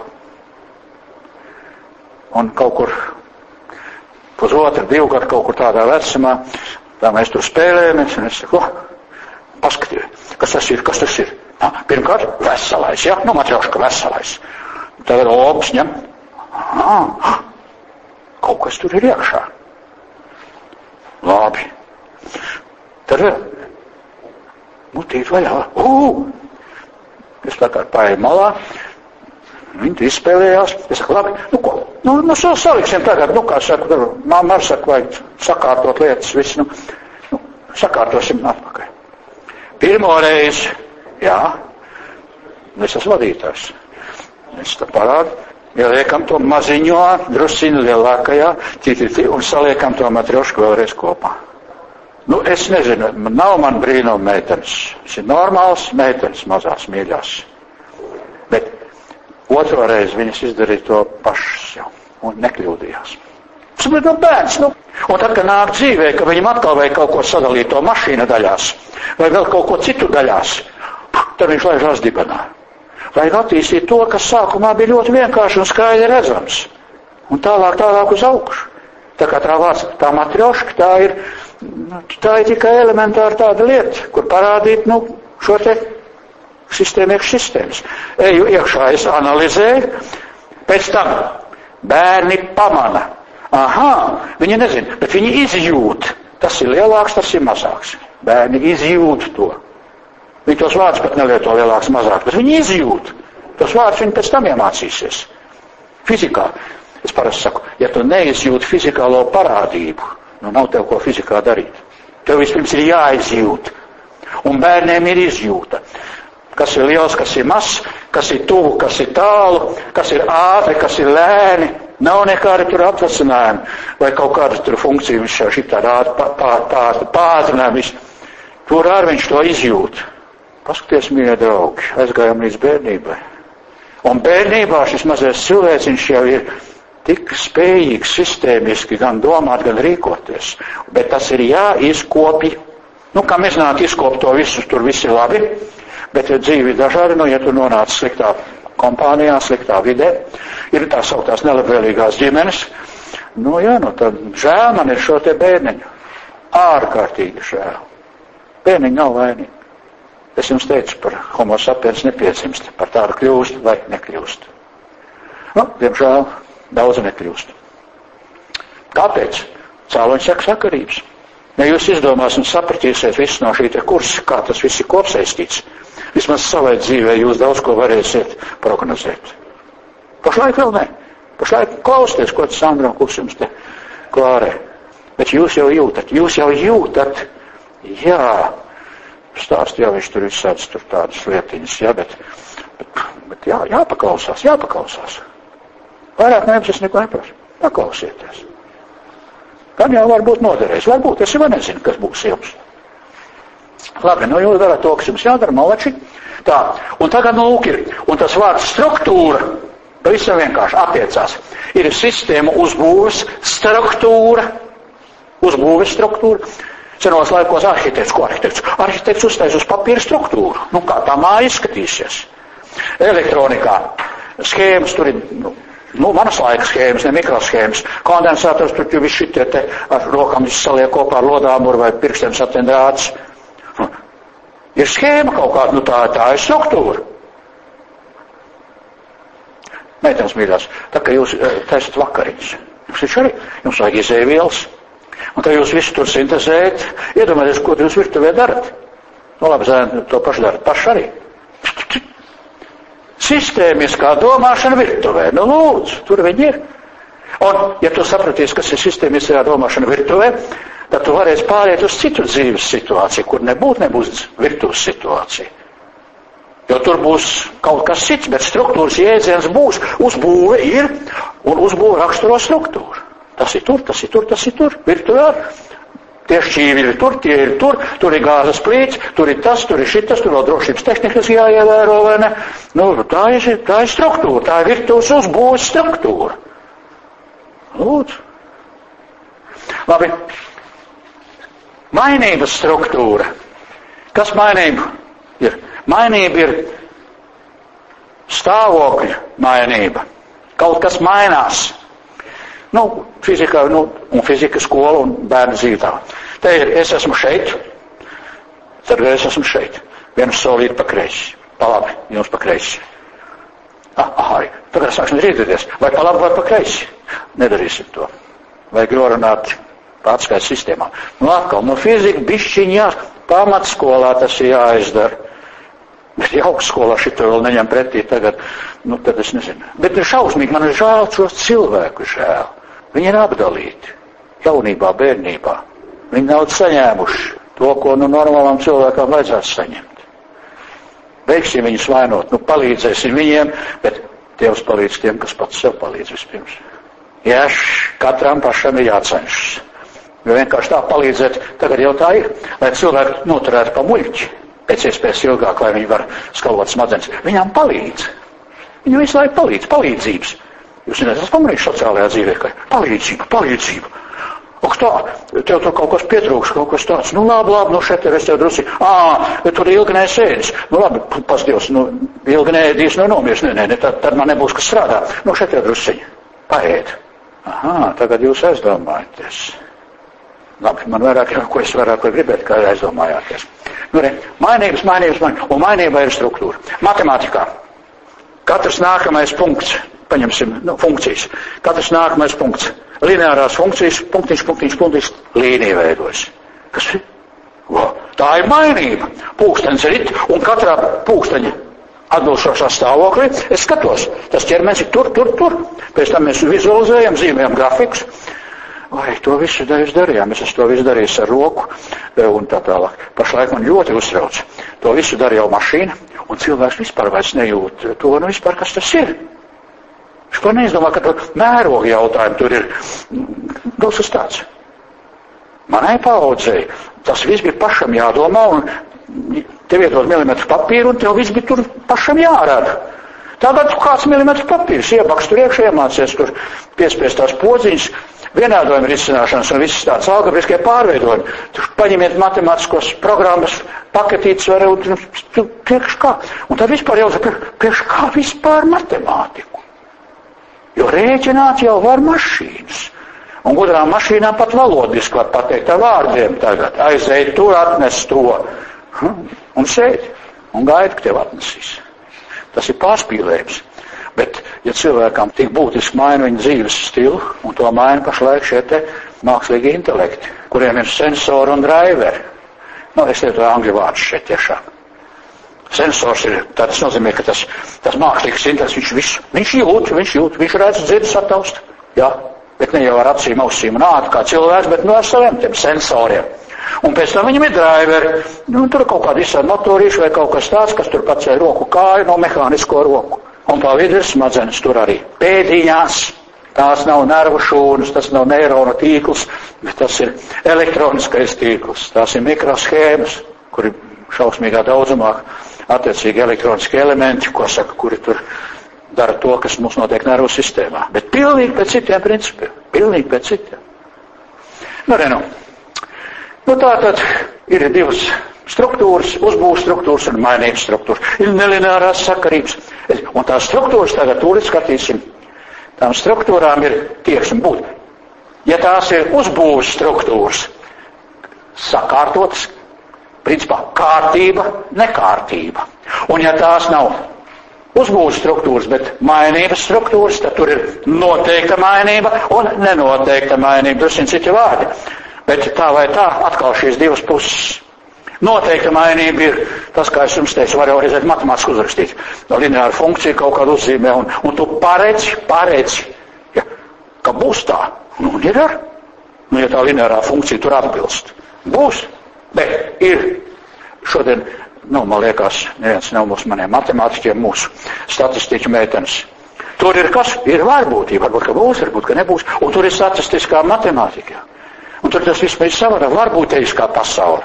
Un kaut kur pusotru, divu gadu kaut kur tādā vecumā, tā mēs tur spēlējamies, un es saku, paskatiet, kas tas ir, kas tas ir? Nā, pirmkārt, veselais, ja? Nu, matrioška veselais. Tagad lopus ņem. Aha, kaut kas tur ir iekšā. Labi. Tad vēl. Mutīt vaļā. Uu! Es tā kā paēju malā. Viņi izspēlējās. Es saku, labi, nu ko? Nu, nu saliksim tagad, nu kā saka, mamma ar saka, vajag sakārtot lietas, viss, nu, nu sakārtosim atpakaļ. Pirmo reizi, jā, es esmu vadītājs. Es tā parādu, ja liekam to maziņo, drusciņu lielākajā, un saliekam to matriošku vēlreiz kopā. Nu, es nezinu, nav man brīnuma meitenes. Es ir normāls meitenes, mazās mīļās. Bet otro reizi viņas izdarīja to pašas jau, un nekļūdījās. Tas bija no bērns, nu. Un tad, kad nāk dzīvē, ka viņam atkal vajag kaut ko sadalīt to mašīna daļās, vai vēl kaut ko citu daļās, tad viņš laižās dibenā. Vajag attīstīt to, kas sākumā bija ļoti vienkārši un skaidri redzams. Un tālāk, tālāk uz augšu. Tā kā tā vārds, tā matrioška, tā ir, tā ir tikai elementāra tāda lieta, kur parādīt, nu, šo te sistēmu iekš sistēmas. Eju iekšā, es analizēju, pēc tam bērni pamana. Aha, viņi nezina, bet viņi izjūt. Tas ir lielāks, tas ir mazāks. Bērni izjūt to. Viņi tos vārdus pat nelieto lielāks, mazāks, bet viņi izjūt. Tos vārdus viņi pēc tam iemācīsies. Fizikā. Es parasti saku, ja tu neizjūti fizikālo parādību, nu nav tev ko fizikā darīt. Tev vispirms ir jāizjūt. Un bērniem ir izjūta. Kas ir liels, kas ir mazs, kas ir tuvu, kas ir tālu, kas ir ātri, kas ir lēni. Nav nekāda tur atvasinājuma vai kaut kāda tur funkcija, viņš jau šitādi pātrinājumi. Tur arī viņš to izjūt. Paskaties, mīļie draugi, aizgājām līdz bērnībai. Un bērnībā šis mazais cilvēciņš jau ir tik spējīgs sistēmiski gan domāt, gan rīkoties. Bet tas ir jāizkopj. Nu, kā mēs nāk izkopt to visu, tur viss ir labi, bet ja dzīvi dažādi, nu, ja tu nonāc sliktā kompānijā, sliktā vidē, ir tā sauktās nelabvēlīgās ģimenes, nu, jā, nu, tad žēl man ir šo te bērniņu. Ārkārtīgi žēl. Bērniņi nav vainīgi. Es jums teicu, par homo sapiens nepiedzimst, par tādu kļūst vai nekļūst. Nu, diemžēl, daudz nekļūst. Kāpēc? Cēloņu saka sakarības. Ja jūs izdomās un sapratīsiet visu no šī te kursa, kā tas viss ir kopsaistīts, vismaz savai dzīvē jūs daudz ko varēsiet prognozēt. Pašlaik vēl ne. Pašlaik klausieties, ko tas Sandra Kungs jums te klārē. Bet jūs jau jūtat, jūs jau jūtat, jā, stāst, jā, viņš tur visāds tur tādas lietiņas, jā, bet, bet, bet jā, jāpaklausās, jāpaklausās. Vairāk nevis es neko neprasu. Paklausieties. Gan jau varbūt noderēs, varbūt es jau nezinu, kas būs jums. Labi, nu jūs darāt to, kas jums jādara, malači. Tā, un tagad nu lūk ir, un tas vārds struktūra, pavisam vienkārši attiecās. Ir sistēma uzbūves struktūra, uzbūves struktūra. Senos laikos arhitekts, ko arhitekts? Arhitekts uztais uz papīra struktūru. Nu kā tā māja izskatīsies. Elektronikā schēmas tur ir, nu, nu manas laika schēmas, ne mikroschēmas. Kondensators tur jau viss šitie te ar rokām viss saliek kopā ar lodāmuru vai pirkstiem satendrāts. Nu, ir schēma kaut kāda, nu tā, tā ir struktūra. Meitenes mīļās, tā kā jūs taisat vakariņas, jums taču arī, jums vajag izēvielas, un tā jūs visu tur sintezējat, iedomājieties, ko jūs virtuvē darat. Nu labi, zēni, to pašu darat, paši arī. Sistēmiskā domāšana virtuvē, nu lūdzu, tur viņi ir. Un, ja tu sapratīsi, kas ir sistēmiskā domāšana virtuvē, tad tu varēsi pāriet uz citu dzīves situāciju, kur nebūtu nebūs virtuves situācija. Jo tur būs kaut kas cits, bet struktūras jēdziens būs, uzbūve ir, un uzbūve raksturo struktūru. Tas ir tur, tas ir tur, tas ir tur, virtuvē. Tie šķīvi ir tur, tie ir tur, tur ir gāzes plīts, tur ir tas, tur ir šitas, tur vēl drošības tehnikas jāievēro, vai ne? Nu, tā ir, tā ir struktūra, tā ir virtuves uzbūves struktūra. Lūdzu. Labi. Mainības struktūra. Kas mainība ir? Mainība ir stāvokļa mainība. Kaut kas mainās. Nu, fizikā, nu, un fizika skola un bērnu dzīvē. Te ir, es esmu šeit, tad es esmu šeit. Vienu solīti pa kreisi. Pa labi, jums pa kreisi. Ah, aha, tagad sāksim rīdēties. Vai pa labi, vai pa kreisi? Nedarīsim to. Vajag runāt atskaits sistēmā. Nu, atkal, no fizika bišķiņās, pamatskolā tas ir jāizdara. Bet ja augstskolā šito vēl neņem pretī tagad, nu tad es nezinu. Bet ir šausmīgi, man ir žēl šos cilvēku žēl. Viņi ir apdalīti. Jaunībā, bērnībā. Viņi nav saņēmuši to, ko nu normālām cilvēkām vajadzētu saņemt. Beigsim viņus vainot, nu palīdzēsim viņiem, bet Dievs palīdz tiem, kas pats sev palīdz vispirms. Jā, katram pašam ir jācenšas. Jo vienkārši tā palīdzēt, tagad jau tā ir, lai cilvēki noturētu pa muļķi. Pēc iespējas ilgāk, lai viņi var skalot smadzenes. Viņām palīdz. Viņi visu laiku palīdz, palīdzības. Jūs neesat pamanījuši sociālajā dzīvē, ka palīdzība, palīdzība. Ok, tā, tev tur kaut kas pietrūks, kaut kas tāds. Nu labi, labi, nu šeit es tev drusi. Ā, bet tur ilgi nesēdis. Nu labi, pasdievs, nu ilgi neēdīs, nu nomirs. Nē, nē, nē, tad, tad man nebūs, kas strādā. Nu šeit tev drusiņa. Paēd. Aha, tagad jūs aizdomājaties. Labi, man vairāk, ko es vairāk vai gribētu, kā aizdomājāties. Nu, re, mainības, mainības, mainības. Un mainība ir struktūra. Matemātikā. Katrs nākamais punkts, paņemsim, nu, funkcijas. Katrs nākamais punkts. Lineārās funkcijas, punktiņš, punktiņš, punktiņš, līnija veidojas. Kas ir? O, tā ir mainība. Pūkstens rit, un katrā pūksteņa atbilstošā stāvoklī es skatos. Tas ķermenis ir tur, tur, tur. Pēc tam mēs vizualizējam, zīmējam grafikus. Vai to visu es darījām, es to visu darīju ar roku un tā tālāk. Pašlaik man ļoti uztrauc. To visu darīja jau mašīna, un cilvēks vispār vairs nejūt to, nu vispār, kas tas ir. Viņš par neizdomā, ka tur mēroga jautājumi tur ir. Daudz kas tāds. Manai paaudzei tas viss bija pašam jādomā, un tev iedod milimetru papīru, un tev viss bija tur pašam jārada. Tagad kāds milimetru papīrs iebaks tur iekšā, iemācies tur piespiest tās podziņas, vienādojuma risināšanas un visas tādas algebriskie pārveidojumi. Tur paņemiet matemātiskos programmas, paketītes var, un priekš kā. Un tad vispār jau, priekš kā vispār matemātiku? Jo rēķināt jau var mašīnas. Un gudrām mašīnām pat valodiski var pateikt ar vārdiem tagad. Aizēj tur, atnes to. Un sēdi. Un gaidi, ka tev atnesīs. Tas ir pārspīlējums. Bet, ja cilvēkam tik būtiski maina viņa dzīves stilu, un to maina pašlaik šie te mākslīgi intelekti, kuriem ir sensori un driveri. Nu, es teiktu angļu vārdus šeit tiešām. Sensors ir, tas nozīmē, ka tas, tas mākslīgs intelekts, viņš visu, viņš jūt, viņš jūt, viņš redz, dzird, sataust. Jā, bet ne jau ar acīm, ausīm un ātu kā cilvēks, bet no ar saviem tiem sensoriem. Un pēc tam viņam ir driveri, nu, tur kaut kādi izsādi motorīši vai kaut kas tāds, kas tur paceļ roku kāju no mehānisko roku. Un pa vidu ir smadzenes tur arī pēdiņās. Tās nav nervu šūnas, tas nav neironu tīkls, bet tas ir elektroniskais tīkls. Tās ir mikroshēmas, kur ir šausmīgā daudzumā attiecīgi elektroniski elementi, ko saka, kuri tur dara to, kas mums notiek nervu sistēmā. Bet pilnīgi pēc citiem principiem. Pilnīgi pēc citiem. Nu, re, nu. Nu, tā tad ir divas struktūras, uzbūves struktūras un mainības struktūras. Ir nelineārās sakarības. Un tās struktūras tagad tūlīt skatīsim. Tām struktūrām ir tieksme būt. Ja tās ir uzbūves struktūras, sakārtotas, principā kārtība, nekārtība. Un ja tās nav uzbūves struktūras, bet mainības struktūras, tad tur ir noteikta mainība un nenoteikta mainība. Tas ir citi vārdi. Bet tā vai tā, atkal šīs divas puses. Noteikta mainība ir tas, kā es jums teicu, var jau redzēt matemātiski uzrakstīt. No lineāra funkcija kaut kādu uzzīmē, un, un tu paredzi, paredzi, ja, ka būs tā. Nu, ir ar. Nu, ja tā lineārā funkcija tur atbilst. Būs. Bet ir šodien, nu, man liekas, neviens nav mūsu maniem matemātiķiem, mūsu statistiķu meitenes. Tur ir kas? Ir varbūtība. Varbūt, ka būs, varbūt, ka nebūs. Un tur ir statistiskā matemātika. Un tur tas vispār ir savara varbūtējiskā pasaule.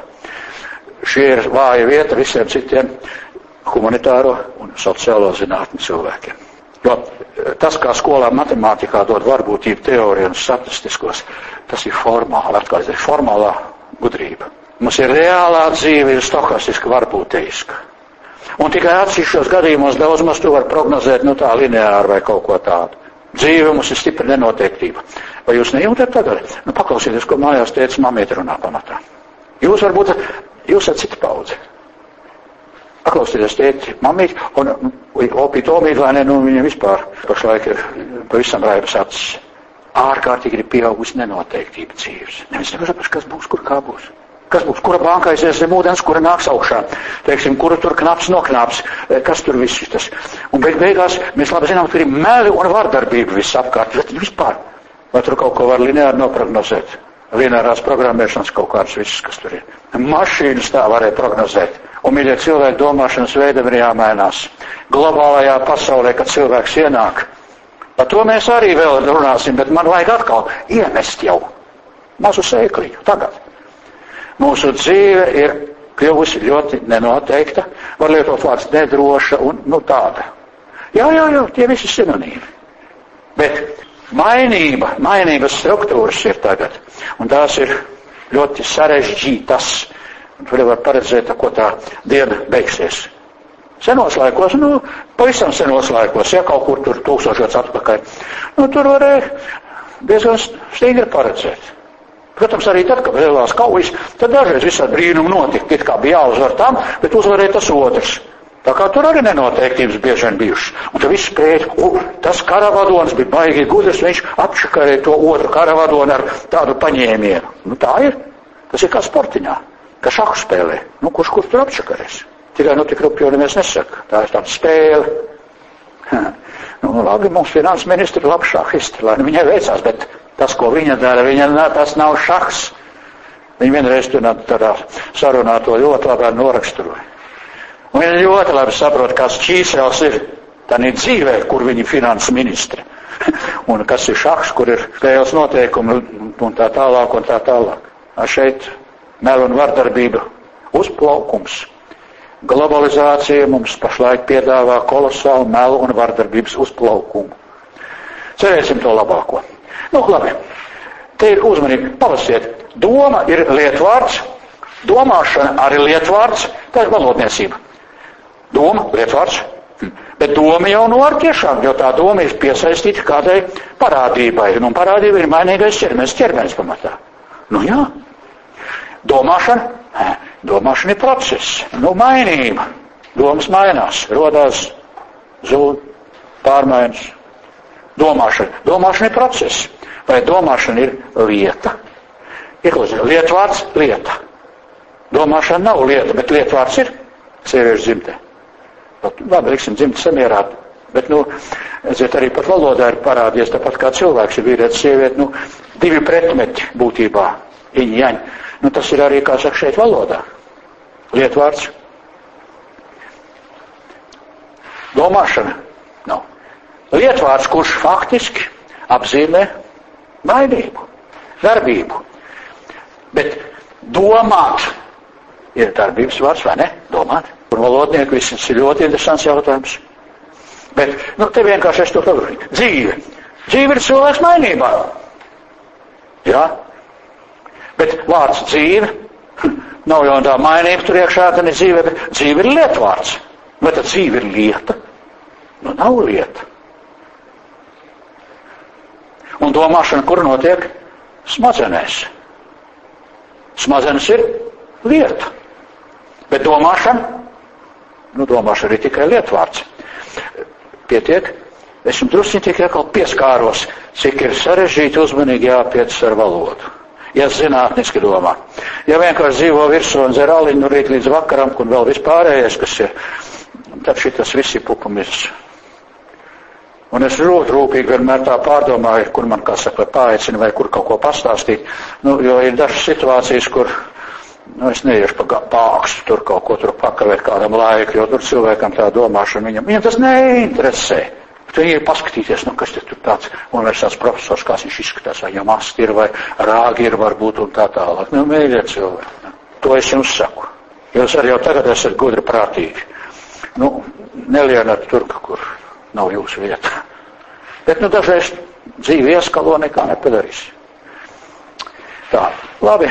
Šie ir vāja vieta visiem citiem humanitāro un sociālo zinātņu cilvēkiem. Jo tas, kā skolā matemātikā dod varbūtību teoriju un statistiskos, tas ir formāli, atkal ir formālā gudrība. Mums ir reālā dzīve, ir stohastiska varbūtējiska. Un tikai atsevišķos gadījumos daudz maz to var prognozēt, nu tā lineāri vai kaut ko tādu. Dzīve mums ir stipra nenoteiktība. Vai jūs nejūtat tagad? Nu paklausieties, ko mājās teica mamīte runā pamatā. Jūs varbūt, jūs esat cita paudze. Paklausieties, tēti, mamīti, un opīt omīt, vai ne, nu viņa vispār pašlaik ir pavisam raibas acis. Ārkārtīgi ir pieaugusi nenoteiktība dzīves. Nevis nevar, kas būs, kur kā būs. Kas būs, kura bankā aizies zem ūdens, kura nāks augšā. Teiksim, kura tur knaps noknaps, kas tur viss ir tas. Un beig beigās mēs labi zinām, ka ir meli un vardarbība viss apkārt. Bet vispār, vai tur kaut ko var lineāri noprognozēt? Lineārās programmēšanas kaut kāds viss, kas tur ir. Mašīnas tā varēja prognozēt. Un, mīļie cilvēki, domāšanas veidam ir jāmainās. Globālajā pasaulē, kad cilvēks ienāk. Par to mēs arī vēl runāsim, bet man vajag atkal iemest jau mazu sēkliņu tagad. Mūsu dzīve ir kļuvusi ļoti nenoteikta, var lietot vārds nedroša un nu tāda. Jā, jā, jā, tie visi sinonīmi. Bet mainība, mainības struktūras ir tagad, un tās ir ļoti sarežģītas. Un tur var paredzēt, ko tā diena beigsies. Senos laikos, nu, pavisam senos laikos, ja kaut kur tur tūkstošos atpakaļ, nu, tur varēja diezgan stingri paredzēt. Protams, arī tad, kad lielās kaujas, tad dažreiz visādi brīnumi notika, it kā bija jāuzvar tam, bet uzvarēja tas otrs. Tā kā tur arī nenoteiktības bieži vien bijušas. Un tad viss spēja, o, tas karavadons bija baigi gudrs, viņš apšakarēja to otru karavadonu ar tādu paņēmienu. Nu tā ir. Tas ir kā sportiņā, kā šahu spēlē. Nu, kurš kurš tur apšakarēs? Tikai, nu, tik rupi jau neviens nesaka. Tā ir tāda spēle. Nu, labi, mums finanses ministri ir labs šahisti, lai nu viņai veicās, bet tas, ko viņa dara, viņa, tas nav šahs. Viņa vienreiz tur tādā sarunā to ļoti labi noraksturoja. Un viņa ļoti labi saprot, kas Čīsels ir, tā ir dzīvē, kur viņa finanses ministri. Un kas ir šahs, kur ir spēles noteikumi un tā tālāk un tā tālāk. A šeit mel un vardarbība uzplaukums. Globalizācija mums pašlaik piedāvā kolosālu melu un vardarbības uzplaukumu. Cerēsim to labāko. Nu, labi. Te ir uzmanīgi. Palasiet. Doma ir lietvārds. Domāšana arī lietvārds. Tā ir valodniecība. Doma, lietvārds. Bet doma jau nu var tiešām, jo tā doma ir piesaistīta kādai parādībai. Un parādība ir mainīgais ķermenis, ķermenis pamatā. Nu jā. Domāšana. Domāšana ir process. Nu, mainība. Domas mainās. Rodās, zūd, pārmainas. Domāšana. Domāšana ir process. Vai domāšana ir lieta? Ieklausieties, lietvārds lieta. Domāšana nav lieta, bet lietvārds ir sieviešu dzimtē. Labi, liksim dzimta samierā, bet, nu, ziet, arī pat valodā ir parādies, tāpat kā cilvēks ir vīrietis, sieviete, nu, divi pretmeti būtībā, iņ, jaņ. Nu, tas ir arī, kā saka, šeit valodā. Lietvārds. Domāšana nav. Lietvārds, kurš faktiski apzīmē mainību, darbību. Bet domāt ir darbības vārds, vai ne? Domāt. Un valodnieku viss ir ļoti interesants jautājums. Bet, nu, te vienkārši es to pavarīju. Dzīve. Dzīve ir cilvēks mainībā. Jā? Bet vārds dzīve, nav jau tā mainība tur iekšā, tad ir dzīve, bet dzīve ir lietvārds. Vai tad dzīve ir lieta? Nu, nav lieta. Un domāšana, kur notiek? Smadzenēs. Smadzenes ir lieta. Bet domāšana, nu, domāšana ir tikai lietvārds. Pietiek, es jums drusciņi tikai atkal pieskāros, cik ir sarežģīti uzmanīgi jāpiec ar valodu. Ja zinātniski domā. Ja vienkārši dzīvo virsū un dzer aliņu no rīt līdz vakaram, un vēl vispārējais, kas ir, tad šitas visi pupumis. Un es ļoti rūpīgi vienmēr tā pārdomāju, kur man, kā saka, paaicina vai kur kaut ko pastāstīt. Nu, jo ir dažas situācijas, kur, nu, es neiešu pa pākstu tur kaut ko tur pakavēt kādam laiku, jo tur cilvēkam tā domāšana viņam, viņam tas neinteresē. Bet viņi ir paskatīties, nu, kas te tur tāds universitātes profesors, kāds viņš izskatās, vai viņam asti ir, vai rāgi ir varbūt un tā tālāk. Nu, mīļie cilvēki. To es jums saku. Jūs arī jau tagad esat gudri prātīgi. Nu, nelienat tur, kur nav jūsu vieta. Bet, nu, dažreiz dzīvi ieskalo nekā nepadarīs. Tā, labi.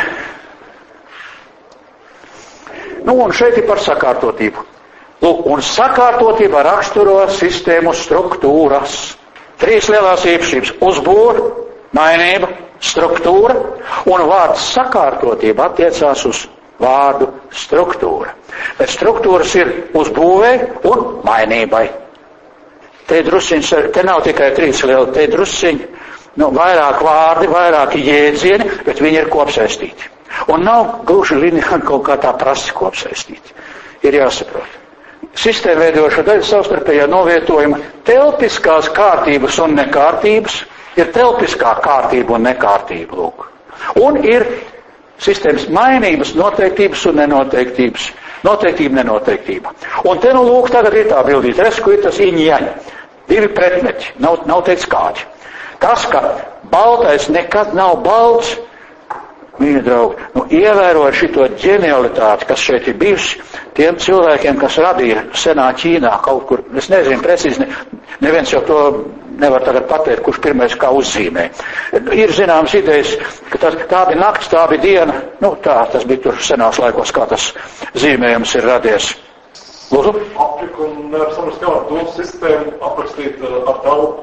Nu, un šeit ir par sakārtotību. Lūk, un sakārtotība raksturo sistēmu struktūras. Trīs lielās īpašības - uzbūve, mainība, struktūra, un vārds sakārtotība attiecās uz vārdu struktūra. Bet struktūras ir uzbūvei un mainībai. Te drusciņš, te nav tikai trīs lieli, te drusciņi, nu, vairāk vārdi, vairāk jēdzieni, bet viņi ir kopsaistīti. Un nav gluži līnija kaut kā tā prasti kopsaistīti. Ir jāsaprot. Sistēma veidoša daļa savstarpējā novietojuma telpiskās kārtības un nekārtības ir telpiskā kārtība un nekārtība, lūk. Un ir sistēmas mainības, noteiktības un nenoteiktības. Noteiktība, nenoteiktība. Un te, nu, lūk, tagad ir tā bildīte. Resku ir tas iņjaņi. Divi pretmeti. Nav, nav teicis kādi. Tas, ka baltais nekad nav balts, mīļi draugi, nu, ievērot šito ģenialitāti, kas šeit ir bijusi, tiem cilvēkiem, kas radīja senā Ķīnā kaut kur, es nezinu precīzi, ne, neviens jau to nevar tagad pateikt, kurš pirmais kā uzzīmē. Ir zināmas idejas, ka tā, tā bija nakts, tā bija diena, nu tā, tas bija tur senās laikos, kā tas zīmējums ir radies. Lūdzu? Apliku un nevar samast, kā to sistēmu aprakstīt ar telpu.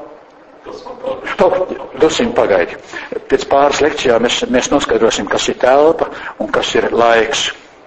Dusiņ pagaidi. Pēc pāris lekcijām mēs, mēs noskaidrosim, kas ir telpa un kas ir laiks.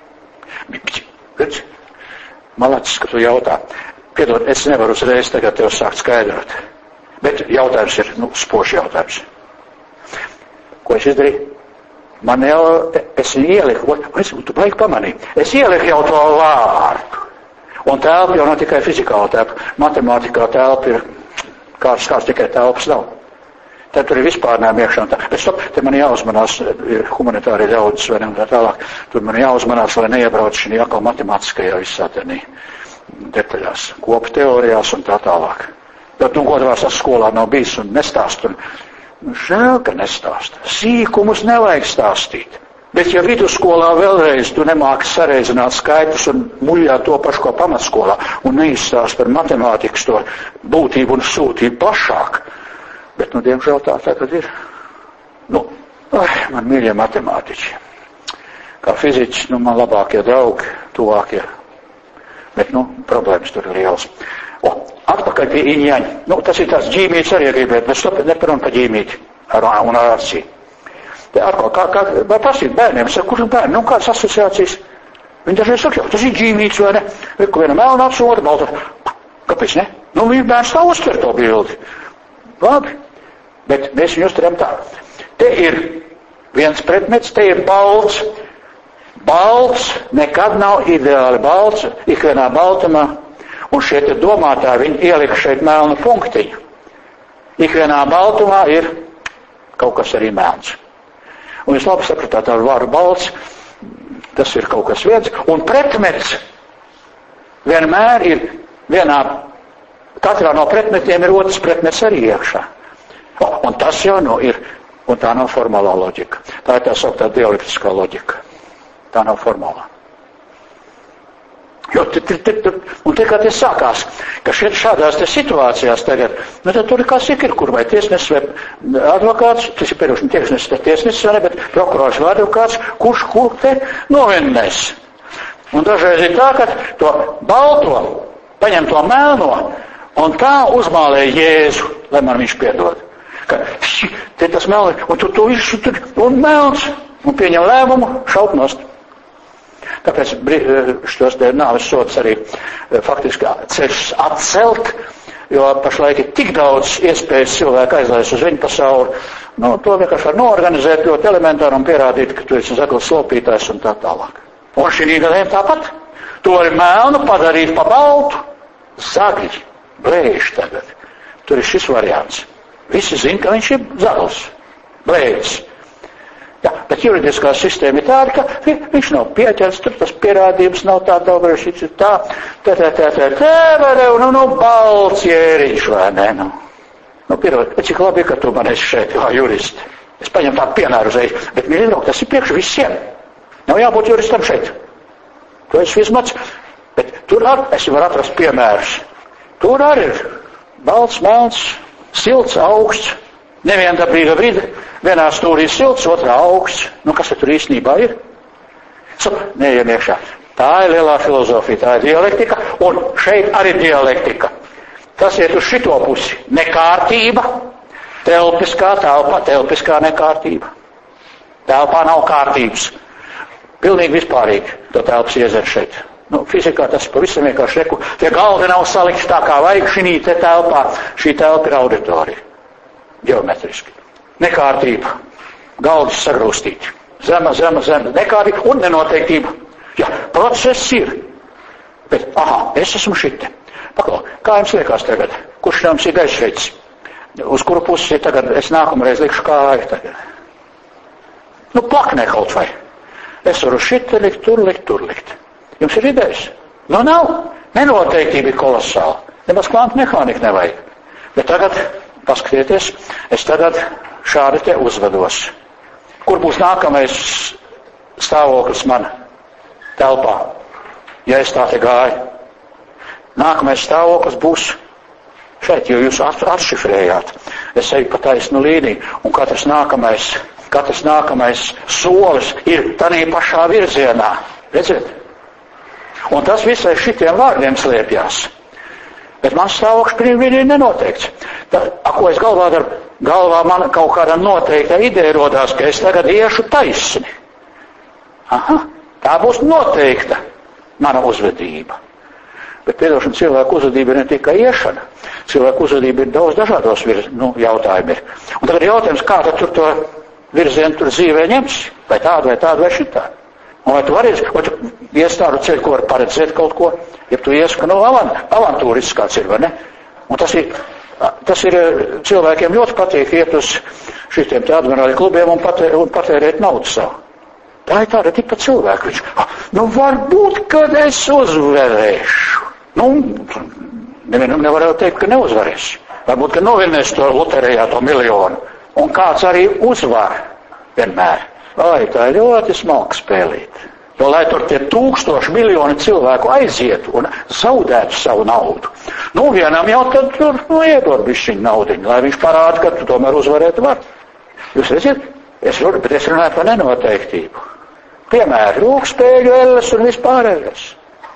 Malacis, ka tu jautā. Piedod, es nevaru uzreiz tagad tev sākt skaidrot. Bet jautājums ir, nu, spožs jautājums. Ko es izdarīju? Man jau, es ieliku, es, tu baigi pamanīji, es ieliku jau to vārdu. Un telpa jau nav tikai fizikāla telpa. Matemātikā telpa ir kāds, kāds tikai telpas nav. Tad tur ir vispārnēm iekšā un tā. Bet stop, te man jāuzmanās, ir humanitāri ļaudis vai ne un tā tālāk. Tur man jāuzmanās, lai neiebrauc šī atkal matemātiskajā visā tenī detaļās, kopu teorijās un tā tālāk. Bet, nu, godavās tas skolā nav bijis un nestāst. Un, nu, žēl, ka nestāst. Sīkumus nevajag stāstīt. Bet, ja vidusskolā vēlreiz tu nemāki sareizināt skaitļus un muļāt to pašu, ko pamatskolā, un neizstāst par matemātikas to būtību un sūtību plašāk, bet, nu, diemžēl tā tagad ir. Nu, ai, man mīļie matemātiķi. Kā fiziķis, nu, man labākie draugi, tuvākie. Bet, nu, problēmas tur ir liels. O, atpakaļ pie iņjaņa. Nu, tas ir tāds ģīmīts arī gribēt, bet stop, neparam pa ģīmīti ar, un ar acī. Te atkal, kā, kā, vai pasīt bērniem, saka, kurš bērni, nu, kādas asociācijas? Viņi dažreiz saka, jau, tas ir ģīmīts, vai ne? Ka viena melna acu, otra balta. Kāpēc, ne? Nu, viņi bērns tā uztver to bildi. Labi. Bet mēs viņu uztveram tā. Te ir Viens pretmets, te ir balts. Balts nekad nav ideāli balts, ikvienā baltumā. Un šie te domātāji, viņi ielika šeit melnu punktiņu. Ikvienā baltumā ir kaut kas arī melns. Un jūs labi sapratāt ar vārdu balts, tas ir kaut kas viens. Un pretmets vienmēr ir vienā, katrā no pretmetiem ir otrs pretmets arī iekšā. Un tas jau nu ir, un tā nav formālā loģika. Tā ir tā sauktā dialektiskā loģika. Tā nav formālā. Jo, t, t, t, t, un te kā tie sākās, ka šeit šādās te situācijās tagad, nu tad tur kā sik ir, kur vai tiesnesis vai advokāts, tas ir piedošana tiesnesis, tas tiesnesis vai ne, bet prokurors vai advokāts, kurš kur te novinnēs. Un dažreiz ir tā, ka to balto, paņem to melno, un tā uzmālē Jēzu, lai man viņš piedod. Ka, te tas melni, un tu to visu tur, un melns, un pieņem lēmumu, šaut nost. Tāpēc šos te nāves sods arī faktiski ceļš atcelt, jo pašlaik ir tik daudz iespējas cilvēku aizlaist uz viņu pasauli. Nu, to vienkārši var noorganizēt ļoti elementāri un pierādīt, ka tu esi zaklis slopītājs un tā tālāk. Un šī gadījumā tāpat. To var melnu padarīt pa baltu. Zagļi, blēži tagad. Tur ir šis variants. Visi zina, ka viņš ir zaglis, blēžis. Jā, bet juridiskā sistēma ir tāda, ka viņš nav pieķers, tur tas pierādījums nav tā daudz, šis ir tā, tā, tā, tā, tā, tā, tā, nu, nu, balts jēriņš, vai ne, nu. Nu, pierod, bet cik labi, ka tu man esi šeit, kā juristi. Es paņemu tādu piemēru uzreiz, bet, mīļie draugi, tas ir priekš visiem. Nav jābūt juristam šeit. To es vismaz, bet tur ar, es varu atrast piemērus. Tur arī ir balts, melns, silts, augsts. Neviena dabrīga brīdi, vienā stūrī silts, otrā augsts. Nu, kas tur īstenībā ir? So, neejam iekšā. Tā ir lielā filozofija, tā ir dialektika, un šeit arī dialektika. Tas iet uz šito pusi. Nekārtība, telpiskā telpa, telpiskā nekārtība. Telpā nav kārtības. Pilnīgi vispārīgi to telpas iezert šeit. Nu, fizikā tas pavisam vienkārši reku. Tie galdi nav salikti tā kā vajag šī te telpā. Šī telpa ir auditorija. Geometriski. Nekārtība. Galdi sagrūstīti. Zema, zema, zema. Nekārtība un nenoteiktība. Jā, process ir. Bet, aha, es esmu šite. Paklau, kā jums liekas tagad? Kurš no jums ir gaisveids? Uz kuru pusi tagad es nākamreiz likšu kāju tagad? Nu, plaknē kaut vai. Es varu šite likt, tur likt, tur likt. Jums ir idejas? Nu, nav. Nenoteiktība ir kolosāla. Nemaz kvantu mehānika nevajag. Bet tagad, paskatieties, es tagad šādi te uzvedos. Kur būs nākamais stāvoklis man telpā? Ja es tā te gāju. Nākamais stāvoklis būs šeit, jo jūs atšifrējāt. Es eju pa taisnu līniju, un katrs nākamais, katrs nākamais solis ir tādā pašā virzienā. Redziet? Un tas visai šitiem vārdiem slēpjās. Bet man stāvoklis brīvīgi ir nenoteikts. Tā, a, ko es galvā daru? Galvā man kaut kāda noteikta ideja rodās, ka es tagad iešu taisni. Aha, tā būs noteikta mana uzvedība. Bet, piedošana, cilvēku uzvedība ir ne tikai iešana. Cilvēku uzvedība ir daudz dažādos virz, nu, jautājumi ir. Un tagad ir jautājums, kā tad tur to virzienu tur dzīvē ņems? Vai tādu, vai tādu, vai šitā? Un vai tu vari, vai tu ies tādu ceļu, ko var paredzēt kaut ko? Ja tu ies, ka, nu, avantūrists kāds ir, vai ne? Un tas ir, tas ir cilvēkiem ļoti patīk iet uz šitiem te admirāļu klubiem un, patē, un patērēt naudu savu. Tā ir tāda tipa cilvēka. Viņš, nu, varbūt, kad es uzvarēšu. Nu, nevienam nevarētu teikt, ka neuzvarēs. Varbūt, ka novinnēs to loterijā, to miljonu. Un kāds arī uzvar vienmēr. Vai, tā ir ļoti smalka spēlīt. Jo, lai tur tie tūkstoši miljoni cilvēku aizietu un zaudētu savu naudu. Nu, vienam jau tad tur, nu, iedod bišķiņu naudiņu, lai viņš parāda, ka tu tomēr uzvarēt var. Jūs redziet, es runāju, bet es runāju par nenoteiktību. Piemēram, rūkspēļu, elles un vispārējais.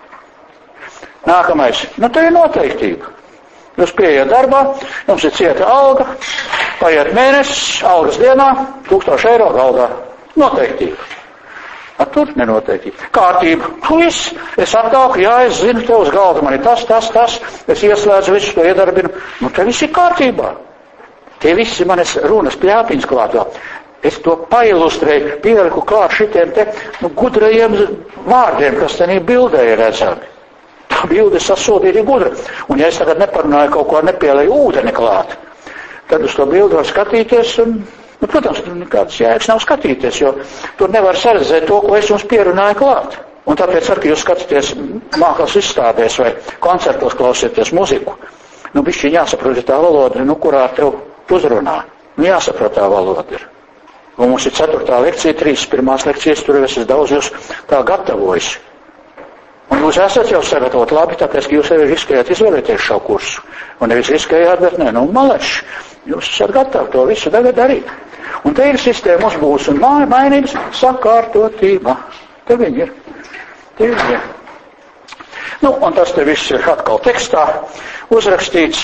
Nākamais, nu, tā ir noteiktība. Jūs pieiet darbā, jums ir cieta alga, paiet mēnesis, algas dienā, tūkstoši eiro galdā. Noteiktība. A tur nenoteiktība. Kārtība. Viss. Es attāku, jā, es zinu, tev uz galda man ir tas, tas, tas. Es ieslēdzu visu to iedarbinu. Nu, te viss ir kārtībā. Tie visi manas runas pļāpiņas klāt vēl. Es to pailustrēju, pieliku klāt šitiem te nu, gudrajiem vārdiem, kas tenī bildē ir redzami. Tā bilde sasodīta gudra. Un ja es tagad neparunāju kaut ko, nepielēju ūdeni klāt, tad uz to bildi var skatīties un, nu, protams, tur nekādas jēgas nav skatīties, jo tur nevar saredzēt to, ko es jums pierunāju klāt. Un tāpēc ar, ka jūs skatāties mākslas izstādēs vai koncertos klausieties muziku, nu, bišķiņ jāsaprot tā valoda, nu, kurā tev uzrunā. Nu, jāsaprot tā valoda ir. Un mums ir ceturtā lekcija, trīs pirmās lekcijas, tur es esmu daudz jūs tā gatavojis. Un jūs esat jau sagatavot labi, tāpēc, ka jūs jau riskējāt izvēlēties šo kursu. Un nevis riskējāt, bet ne, nu, maleši. Jūs esat gatavi to visu tagad darīt. Un te ir sistēma uzbūs un mainības sakārtotība. Te viņi ir. Te viņi ir. Nu, un tas te viss ir atkal tekstā uzrakstīts.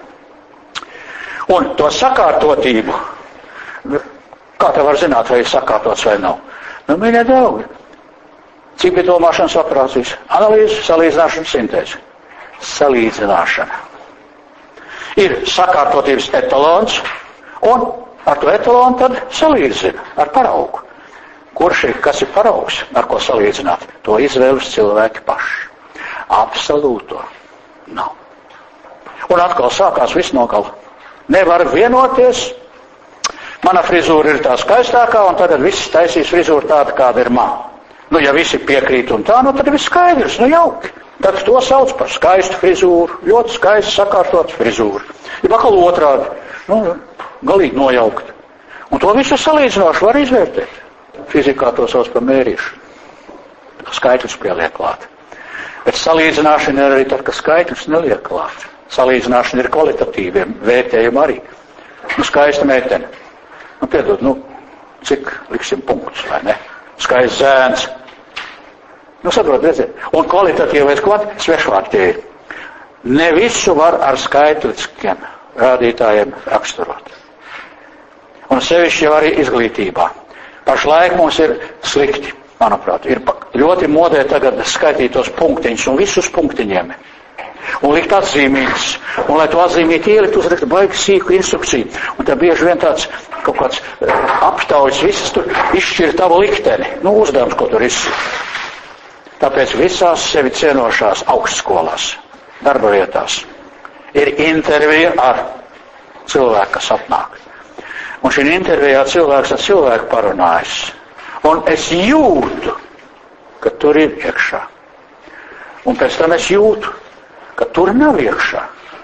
Un to sakārtotību, kā te var zināt, vai ir sakārtots vai nav? Nu, mīļie draugi, cik bija domāšanas operācijas? Analīze, salīdzināšana, sintēze. Salīdzināšana. Ir sakārtotības etalons, un ar to etalonu tad salīdzina ar paraugu. Kurš ir, kas ir paraugs, ar ko salīdzināt? To izvēlas cilvēki paši. Absolūto nav. Un atkal sākās viss no gala. Nevar vienoties. Mana frizūra ir tā skaistākā, un tagad viss taisīs frizūru tāda, kāda ir man. Nu, ja visi piekrīt un tā, nu, tad viss skaidrs, nu, jauki. Tad to sauc par skaistu frizūru, ļoti skaistu sakārtotu frizūru. Ja bakal otrādi, nu, galīgi nojaukt. Un to visu salīdzinoši var izvērtēt. Fizikā to sauc par mērīšanu. Skaitļus pieliek klāt. Bet salīdzināšana ir arī tad, ka skaitļus neliek klāt. Salīdzināšana ir kvalitatīviem, vērtējumi arī. Nu, skaista meitene. Nu, piedod, nu, cik liksim punktus, vai ne? Skaists zēns. Nu, saprot, redziet. Un kvalitatīvais kvant, svešvārtie ir. Ne visu var ar skaitliskiem rādītājiem raksturot. Un sevišķi jau arī izglītībā. Pašlaik mums ir slikti, manuprāt. Ir ļoti modē tagad skaitīt tos punktiņus un visus punktiņiem. Un likt atzīmītas. Un, lai to atzīmīti ielikt, uzrakt baigi sīku instrukciju. Un tā bieži vien tāds kaut kāds uh, aptaujas visas tur izšķir tavu likteni. Nu, uzdevums, ko tur izsīt. Tāpēc visās sevi cienošās augstskolās, darba vietās, ir intervija ar cilvēku, kas atnāk. Un šī intervijā cilvēks ar cilvēku parunājas. Un es jūtu, ka tur ir iekšā. Un pēc tam es jūtu, ka tur nav iekšā.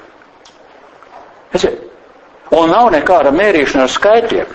Un nav nekāda mērīšana ar skaitļiem.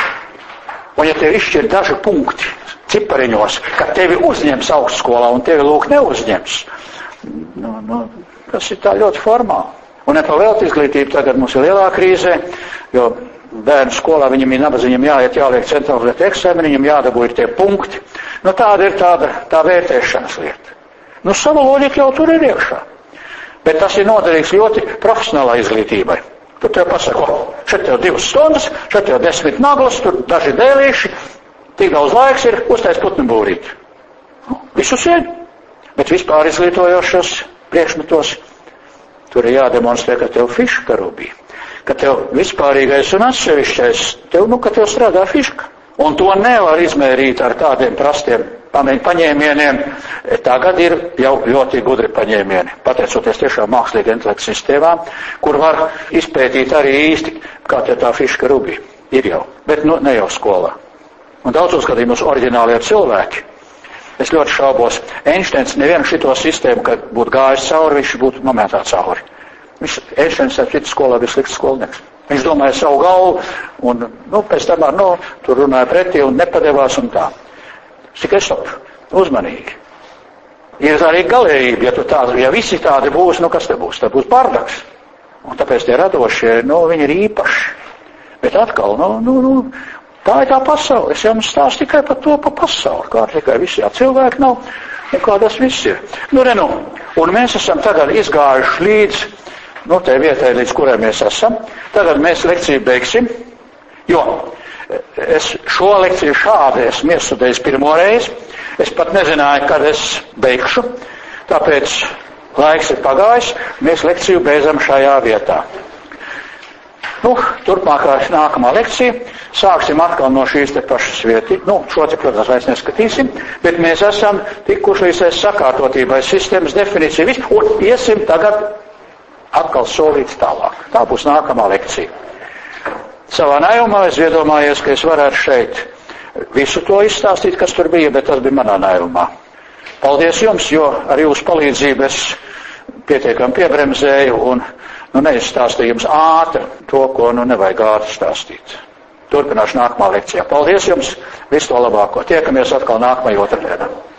Un ja tev izšķir daži punkti cipariņos, ka tevi uzņems augstskolā un tevi lūk neuzņems, nu, nu, tas ir tā ļoti formāli. Un nepavēlt izglītību tagad mums ir lielā krīzē, jo bērnu skolā viņam ir nabadz, viņam jāiet, jāliek centralizēt eksāmeni, viņam jādabū ir tie punkti. Nu tāda ir tāda tā vērtēšanas lieta. Nu savu loģiku jau tur ir iekšā. Bet tas ir noderīgs ļoti profesionālā izglītībai. Tur tev pasaka, o, šeit tev divas stundas, šeit tev desmit naglas, tur daži dēlīši, tik daudz laiks ir, uztais putnu būrīt. Nu, visus ir. Bet vispār izglītojošos priekšmetos tur ir jādemonstrē, ka tev fiška rubī. Ka tev vispārīgais un atsevišķais, tev, nu, ka tev strādā fiška. Un to nevar izmērīt ar tādiem prastiem paņēmieniem. Tagad ir jau ļoti gudri paņēmieni, pateicoties tiešām mākslīga intelekta sistēmām, kur var izpētīt arī īsti, kā te tā fiška rubī. Ir jau, bet nu, ne jau skolā. Un daudzos gadījumos oriģināli ir cilvēki. Es ļoti šaubos. Einsteins nevienu šito sistēmu, kad būtu gājis cauri, viņš būtu momentā cauri. Viņš, Einsteins ar citu skolā bija slikts skolnieks. Viņš domāja savu galvu un, nu, pēc tam ar, nu, tur runāja pretī un nepadevās un tā. Tikai stop, uzmanīgi. Ir arī galējība, ja tu tādi, ja visi tādi būs, nu, kas te būs? Te būs bardaks. Un tāpēc tie radošie, nu, viņi ir īpaši. Bet atkal, nu, nu, nu, tā ir tā pasaule. Es jums stāstu tikai par to, par pasauli. Kā tikai visi jā, cilvēki nav, un kā tas viss ir. Nu, re, nu, un mēs esam tagad izgājuši līdz, nu, tai vietai, līdz kurai mēs esam. Tagad mēs lekciju beigsim, jo es šo lekciju šādi esmu iestudējis pirmo reizi. Es pat nezināju, kad es beigšu, tāpēc laiks ir pagājis, mēs lekciju beidzam šajā vietā. Nu, turpmākā nākamā lekcija. Sāksim atkal no šīs te pašas vietas. Nu, šo te, protams, vairs neskatīsim, bet mēs esam tikuši līdz sakārtotībai, sistēmas definīcija, viss, un iesim tagad atkal solīts tālāk. Tā būs nākamā lekcija. Savā naivumā es iedomājos, ka es varētu šeit visu to izstāstīt, kas tur bija, bet tas bija manā naivumā. Paldies jums, jo ar jūsu palīdzību es pietiekami piebremzēju un nu neizstāstīju jums ātri to, ko nu nevajag ātri stāstīt. Turpināšu nākamā lekcijā. Paldies jums, visu to labāko. Tiekamies atkal nākamajā otrdienā.